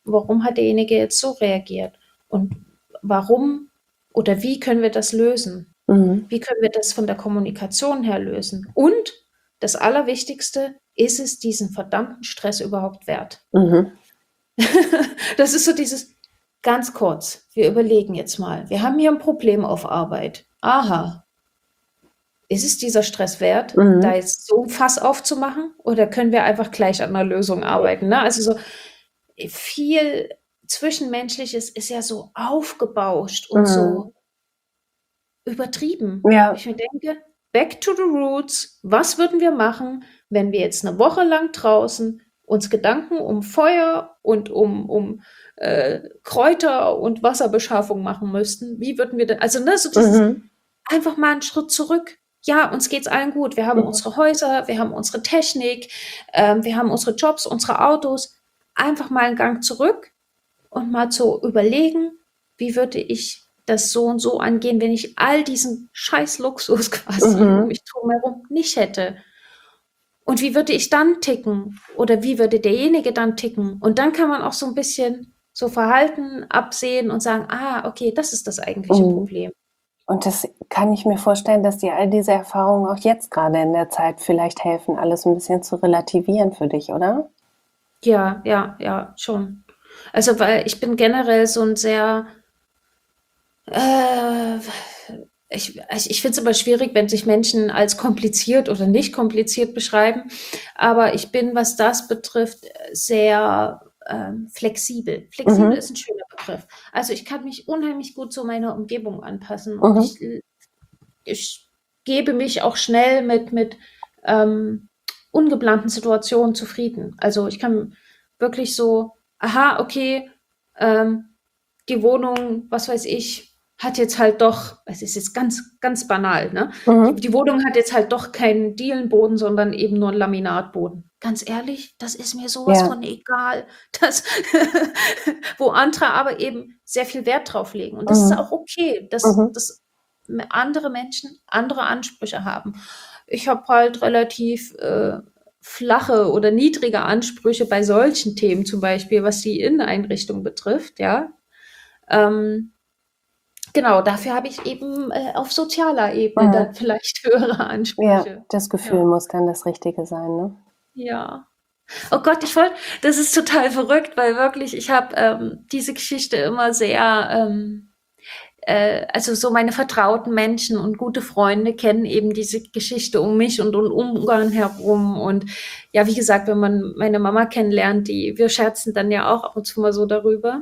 warum hat derjenige jetzt so reagiert? Und warum oder wie können wir das lösen? Mhm. Wie können wir das von der Kommunikation her lösen? Und das Allerwichtigste, ist es diesen verdammten Stress überhaupt wert? Mhm. Das ist so dieses, ganz kurz, wir überlegen jetzt mal, wir haben hier ein Problem auf Arbeit. Aha, ist es dieser Stress wert, Mhm. da jetzt so ein Fass aufzumachen? Oder können wir einfach gleich an einer Lösung arbeiten? Ne? Also so viel Zwischenmenschliches ist ja so aufgebauscht und Mhm. so übertrieben. Ja. Ich mir denke, back to the roots. Was würden wir machen, wenn wir jetzt eine Woche lang draußen uns Gedanken um Feuer und um, um äh, Kräuter und Wasserbeschaffung machen müssten? Wie würden wir denn, also ne, so dieses, Mhm. einfach mal einen Schritt zurück. Ja, uns geht's allen gut. Wir haben Mhm. unsere Häuser, wir haben unsere Technik, ähm, wir haben unsere Jobs, unsere Autos. Einfach mal einen Gang zurück und mal zu überlegen, wie würde ich das so und so angehen, wenn ich all diesen scheiß Luxus quasi Mhm. um mich drumherum nicht hätte. Und wie würde ich dann ticken? Oder wie würde derjenige dann ticken? Und dann kann man auch so ein bisschen so Verhalten absehen und sagen, ah, okay, das ist das eigentliche Mhm. Problem. Und das kann ich mir vorstellen, dass dir all diese Erfahrungen auch jetzt gerade in der Zeit vielleicht helfen, alles ein bisschen zu relativieren für dich, oder? Ja, ja, ja, schon. Also, weil ich bin generell so ein sehr, äh, ich, ich, ich finde es immer schwierig, wenn sich Menschen als kompliziert oder nicht kompliziert beschreiben. Aber ich bin, was das betrifft, sehr ähm, flexibel. Flexibel Mhm. ist ein schöner Begriff. Also ich kann mich unheimlich gut zu meiner Umgebung anpassen und Mhm. ich, ich gebe mich auch schnell mit, mit ähm, ungeplanten Situationen zufrieden. Also ich kann wirklich so, aha, okay, ähm, die Wohnung, was weiß ich, hat jetzt halt doch, es ist jetzt ganz, ganz banal, ne? Die, Mhm. die Wohnung hat jetzt halt doch keinen Dielenboden, sondern eben nur einen Laminatboden. Ganz ehrlich, das ist mir sowas Ja. von egal. Das, wo andere aber eben sehr viel Wert drauf legen. Und das ist Mhm. auch okay, dass, Mhm. dass andere Menschen andere Ansprüche haben. Ich habe halt relativ äh, flache oder niedrige Ansprüche bei solchen Themen, zum Beispiel was die Inneneinrichtung betrifft, ja. Ähm, genau, dafür habe ich eben äh, auf sozialer Ebene Mhm. dann vielleicht höhere Ja, Ansprüche. das Gefühl Ja. muss dann das Richtige sein, ne? Ja. Oh Gott, ich wollte, das ist total verrückt, weil wirklich, ich habe ähm, diese Geschichte immer sehr, ähm, äh, also so meine vertrauten Menschen und gute Freunde kennen eben diese Geschichte um mich und um Ungarn herum. Und ja, wie gesagt, wenn man meine Mama kennenlernt, die, wir scherzen dann ja auch ab und zu mal so darüber.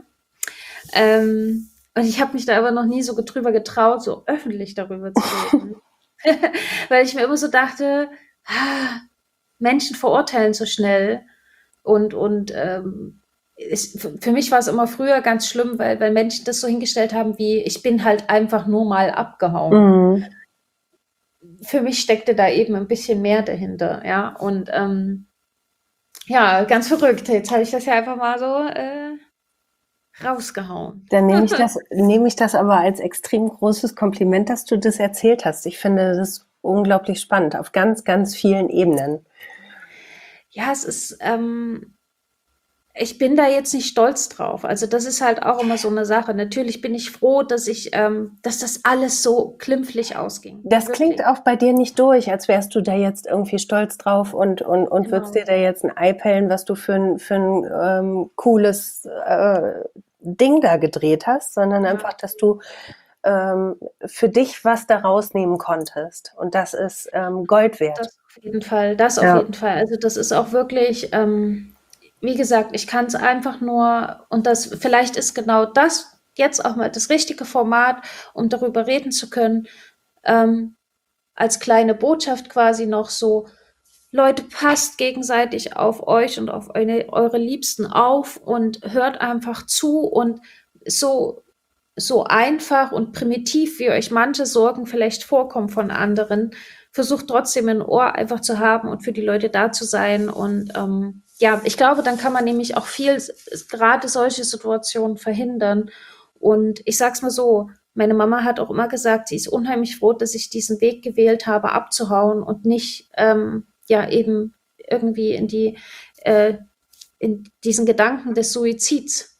Ähm, und ich habe mich da aber noch nie so drüber getraut, so öffentlich darüber zu reden. Weil ich mir immer so dachte, ah, Menschen verurteilen so schnell. Und, und ähm, ich, für mich war es immer früher ganz schlimm, weil, weil Menschen das so hingestellt haben, wie ich bin halt einfach nur mal abgehauen. Mhm. Für mich steckte da eben ein bisschen mehr dahinter, ja. Und ähm, ja, ganz verrückt. Jetzt habe ich das ja einfach mal so äh, rausgehauen. Dann nehme ich das, nehme ich das aber als extrem großes Kompliment, dass du das erzählt hast. Ich finde das unglaublich spannend auf ganz, ganz vielen Ebenen. Ja, es ist, ähm, ich bin da jetzt nicht stolz drauf. Also das ist halt auch immer so eine Sache. Natürlich bin ich froh, dass ich, ähm, dass das alles so glimpflich ausging. Das klingt Wirklich. auch bei dir nicht durch, als wärst du da jetzt irgendwie stolz drauf und, und, und würdest Genau. dir da jetzt ein Ei pellen, was du für ein, für ein ähm, cooles äh, Ding da gedreht hast, sondern Ja. einfach, dass du ähm, für dich was da rausnehmen konntest. Und das ist ähm, Gold wert. Das auf jeden Fall, das auf Ja. jeden Fall. Also das ist auch wirklich, ähm, wie gesagt, ich kann es einfach nur, und das vielleicht ist genau das jetzt auch mal das richtige Format, um darüber reden zu können, ähm, als kleine Botschaft quasi noch so, Leute, passt gegenseitig auf euch und auf eure, eure Liebsten auf und hört einfach zu und so, so einfach und primitiv, wie euch manche Sorgen vielleicht vorkommen von anderen, versucht trotzdem ein Ohr einfach zu haben und für die Leute da zu sein. Und ähm, ja, ich glaube, dann kann man nämlich auch viel, gerade solche Situationen verhindern. Und ich sag's mal so, meine Mama hat auch immer gesagt, sie ist unheimlich froh, dass ich diesen Weg gewählt habe, abzuhauen und nicht ähm, ja eben irgendwie in die äh, in diesen Gedanken des Suizids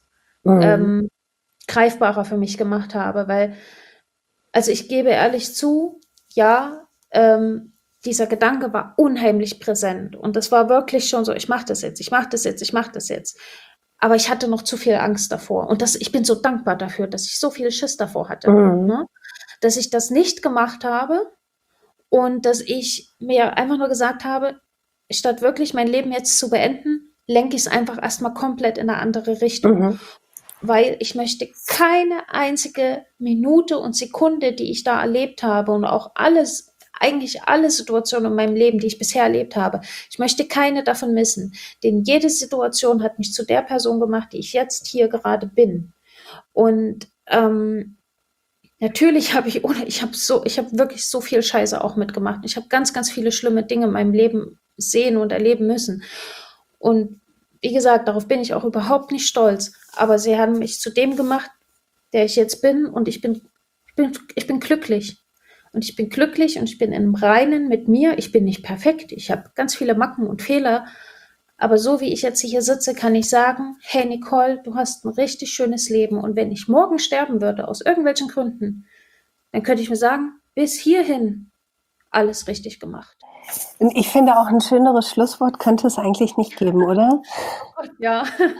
Mhm. ähm, greifbarer für mich gemacht habe, weil, also ich gebe ehrlich zu, ja, ähm, dieser Gedanke war unheimlich präsent und das war wirklich schon so, ich mache das jetzt, ich mache das jetzt, ich mache das jetzt. Aber ich hatte noch zu viel Angst davor und das, ich bin so dankbar dafür, dass ich so viel Schiss davor hatte, Mhm. ne? Dass ich das nicht gemacht habe und dass ich mir einfach nur gesagt habe, statt wirklich mein Leben jetzt zu beenden, lenke ich es einfach erstmal komplett in eine andere Richtung. Mhm. Weil ich möchte keine einzige Minute und Sekunde, die ich da erlebt habe und auch alles, eigentlich alle Situationen in meinem Leben, die ich bisher erlebt habe, ich möchte keine davon missen. Denn jede Situation hat mich zu der Person gemacht, die ich jetzt hier gerade bin. Und ähm, natürlich habe ich, oder ich habe so, ich habe wirklich so viel Scheiße auch mitgemacht. Ich habe ganz, ganz viele schlimme Dinge in meinem Leben sehen und erleben müssen. Und wie gesagt, darauf bin ich auch überhaupt nicht stolz. Aber sie haben mich zu dem gemacht, der ich jetzt bin. Und ich bin, ich bin, ich bin glücklich. Und ich bin glücklich und ich bin im Reinen mit mir. Ich bin nicht perfekt. Ich habe ganz viele Macken und Fehler. Aber so wie ich jetzt hier sitze, kann ich sagen, hey Nicole, du hast ein richtig schönes Leben. Und wenn ich morgen sterben würde, aus irgendwelchen Gründen, dann könnte ich mir sagen, bis hierhin alles richtig gemacht. Und ich finde auch ein schöneres Schlusswort könnte es eigentlich nicht geben, oder? Ja.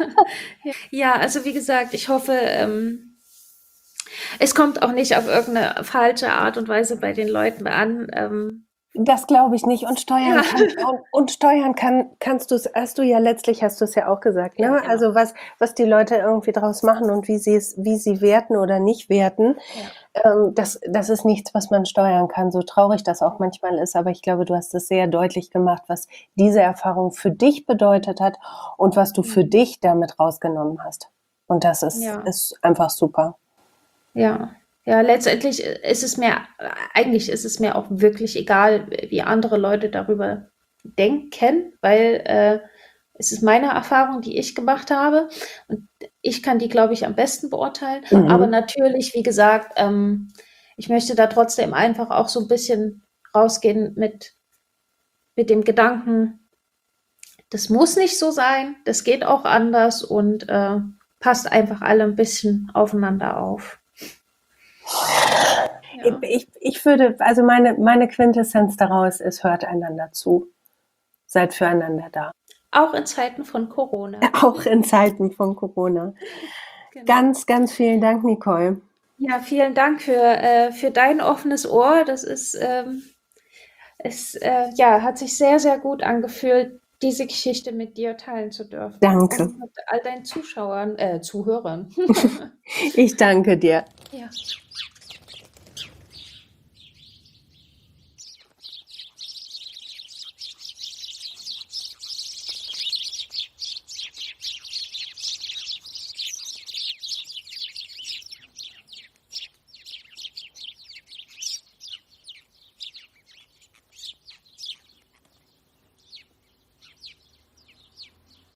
Ja, also wie gesagt, ich hoffe, ähm, es kommt auch nicht auf irgendeine falsche Art und Weise bei den Leuten an. Ähm, Das glaube ich nicht. Und steuern ja, kann, und, und steuern kann, kannst du es, hast du ja letztlich, hast du es ja auch gesagt, ja, ne? genau. Also was, was die Leute irgendwie draus machen und wie sie es, wie sie werten oder nicht werten, Ja. ähm, das, das ist nichts, was man steuern kann, so traurig das auch manchmal ist. Aber ich glaube, du hast es sehr deutlich gemacht, was diese Erfahrung für dich bedeutet hat und was du für Mhm. dich damit rausgenommen hast. Und das ist, Ja, ist einfach super. ja. Ja, letztendlich ist es mir, eigentlich ist es mir auch wirklich egal, wie andere Leute darüber denken, weil äh, es ist meine Erfahrung, die ich gemacht habe und ich kann die, glaube ich, am besten beurteilen. Aber Mhm. natürlich, wie gesagt, ähm, ich möchte da trotzdem einfach auch so ein bisschen rausgehen mit, mit dem Gedanken, das muss nicht so sein, das geht auch anders und äh, passt einfach alle ein bisschen aufeinander auf. Ja. Ich, ich würde, also meine, meine Quintessenz daraus ist, hört einander zu. Seid füreinander da. Auch in Zeiten von Corona. Auch in Zeiten von Corona. Genau. Ganz, ganz vielen Dank, Nicole. Ja, vielen Dank für, äh, für dein offenes Ohr. Das ist, ähm, es, äh, ja, hat sich sehr, sehr gut angefühlt, diese Geschichte mit dir teilen zu dürfen. Danke. Und mit all deinen Zuschauern, äh, Zuhörern. Ich danke dir. Ja.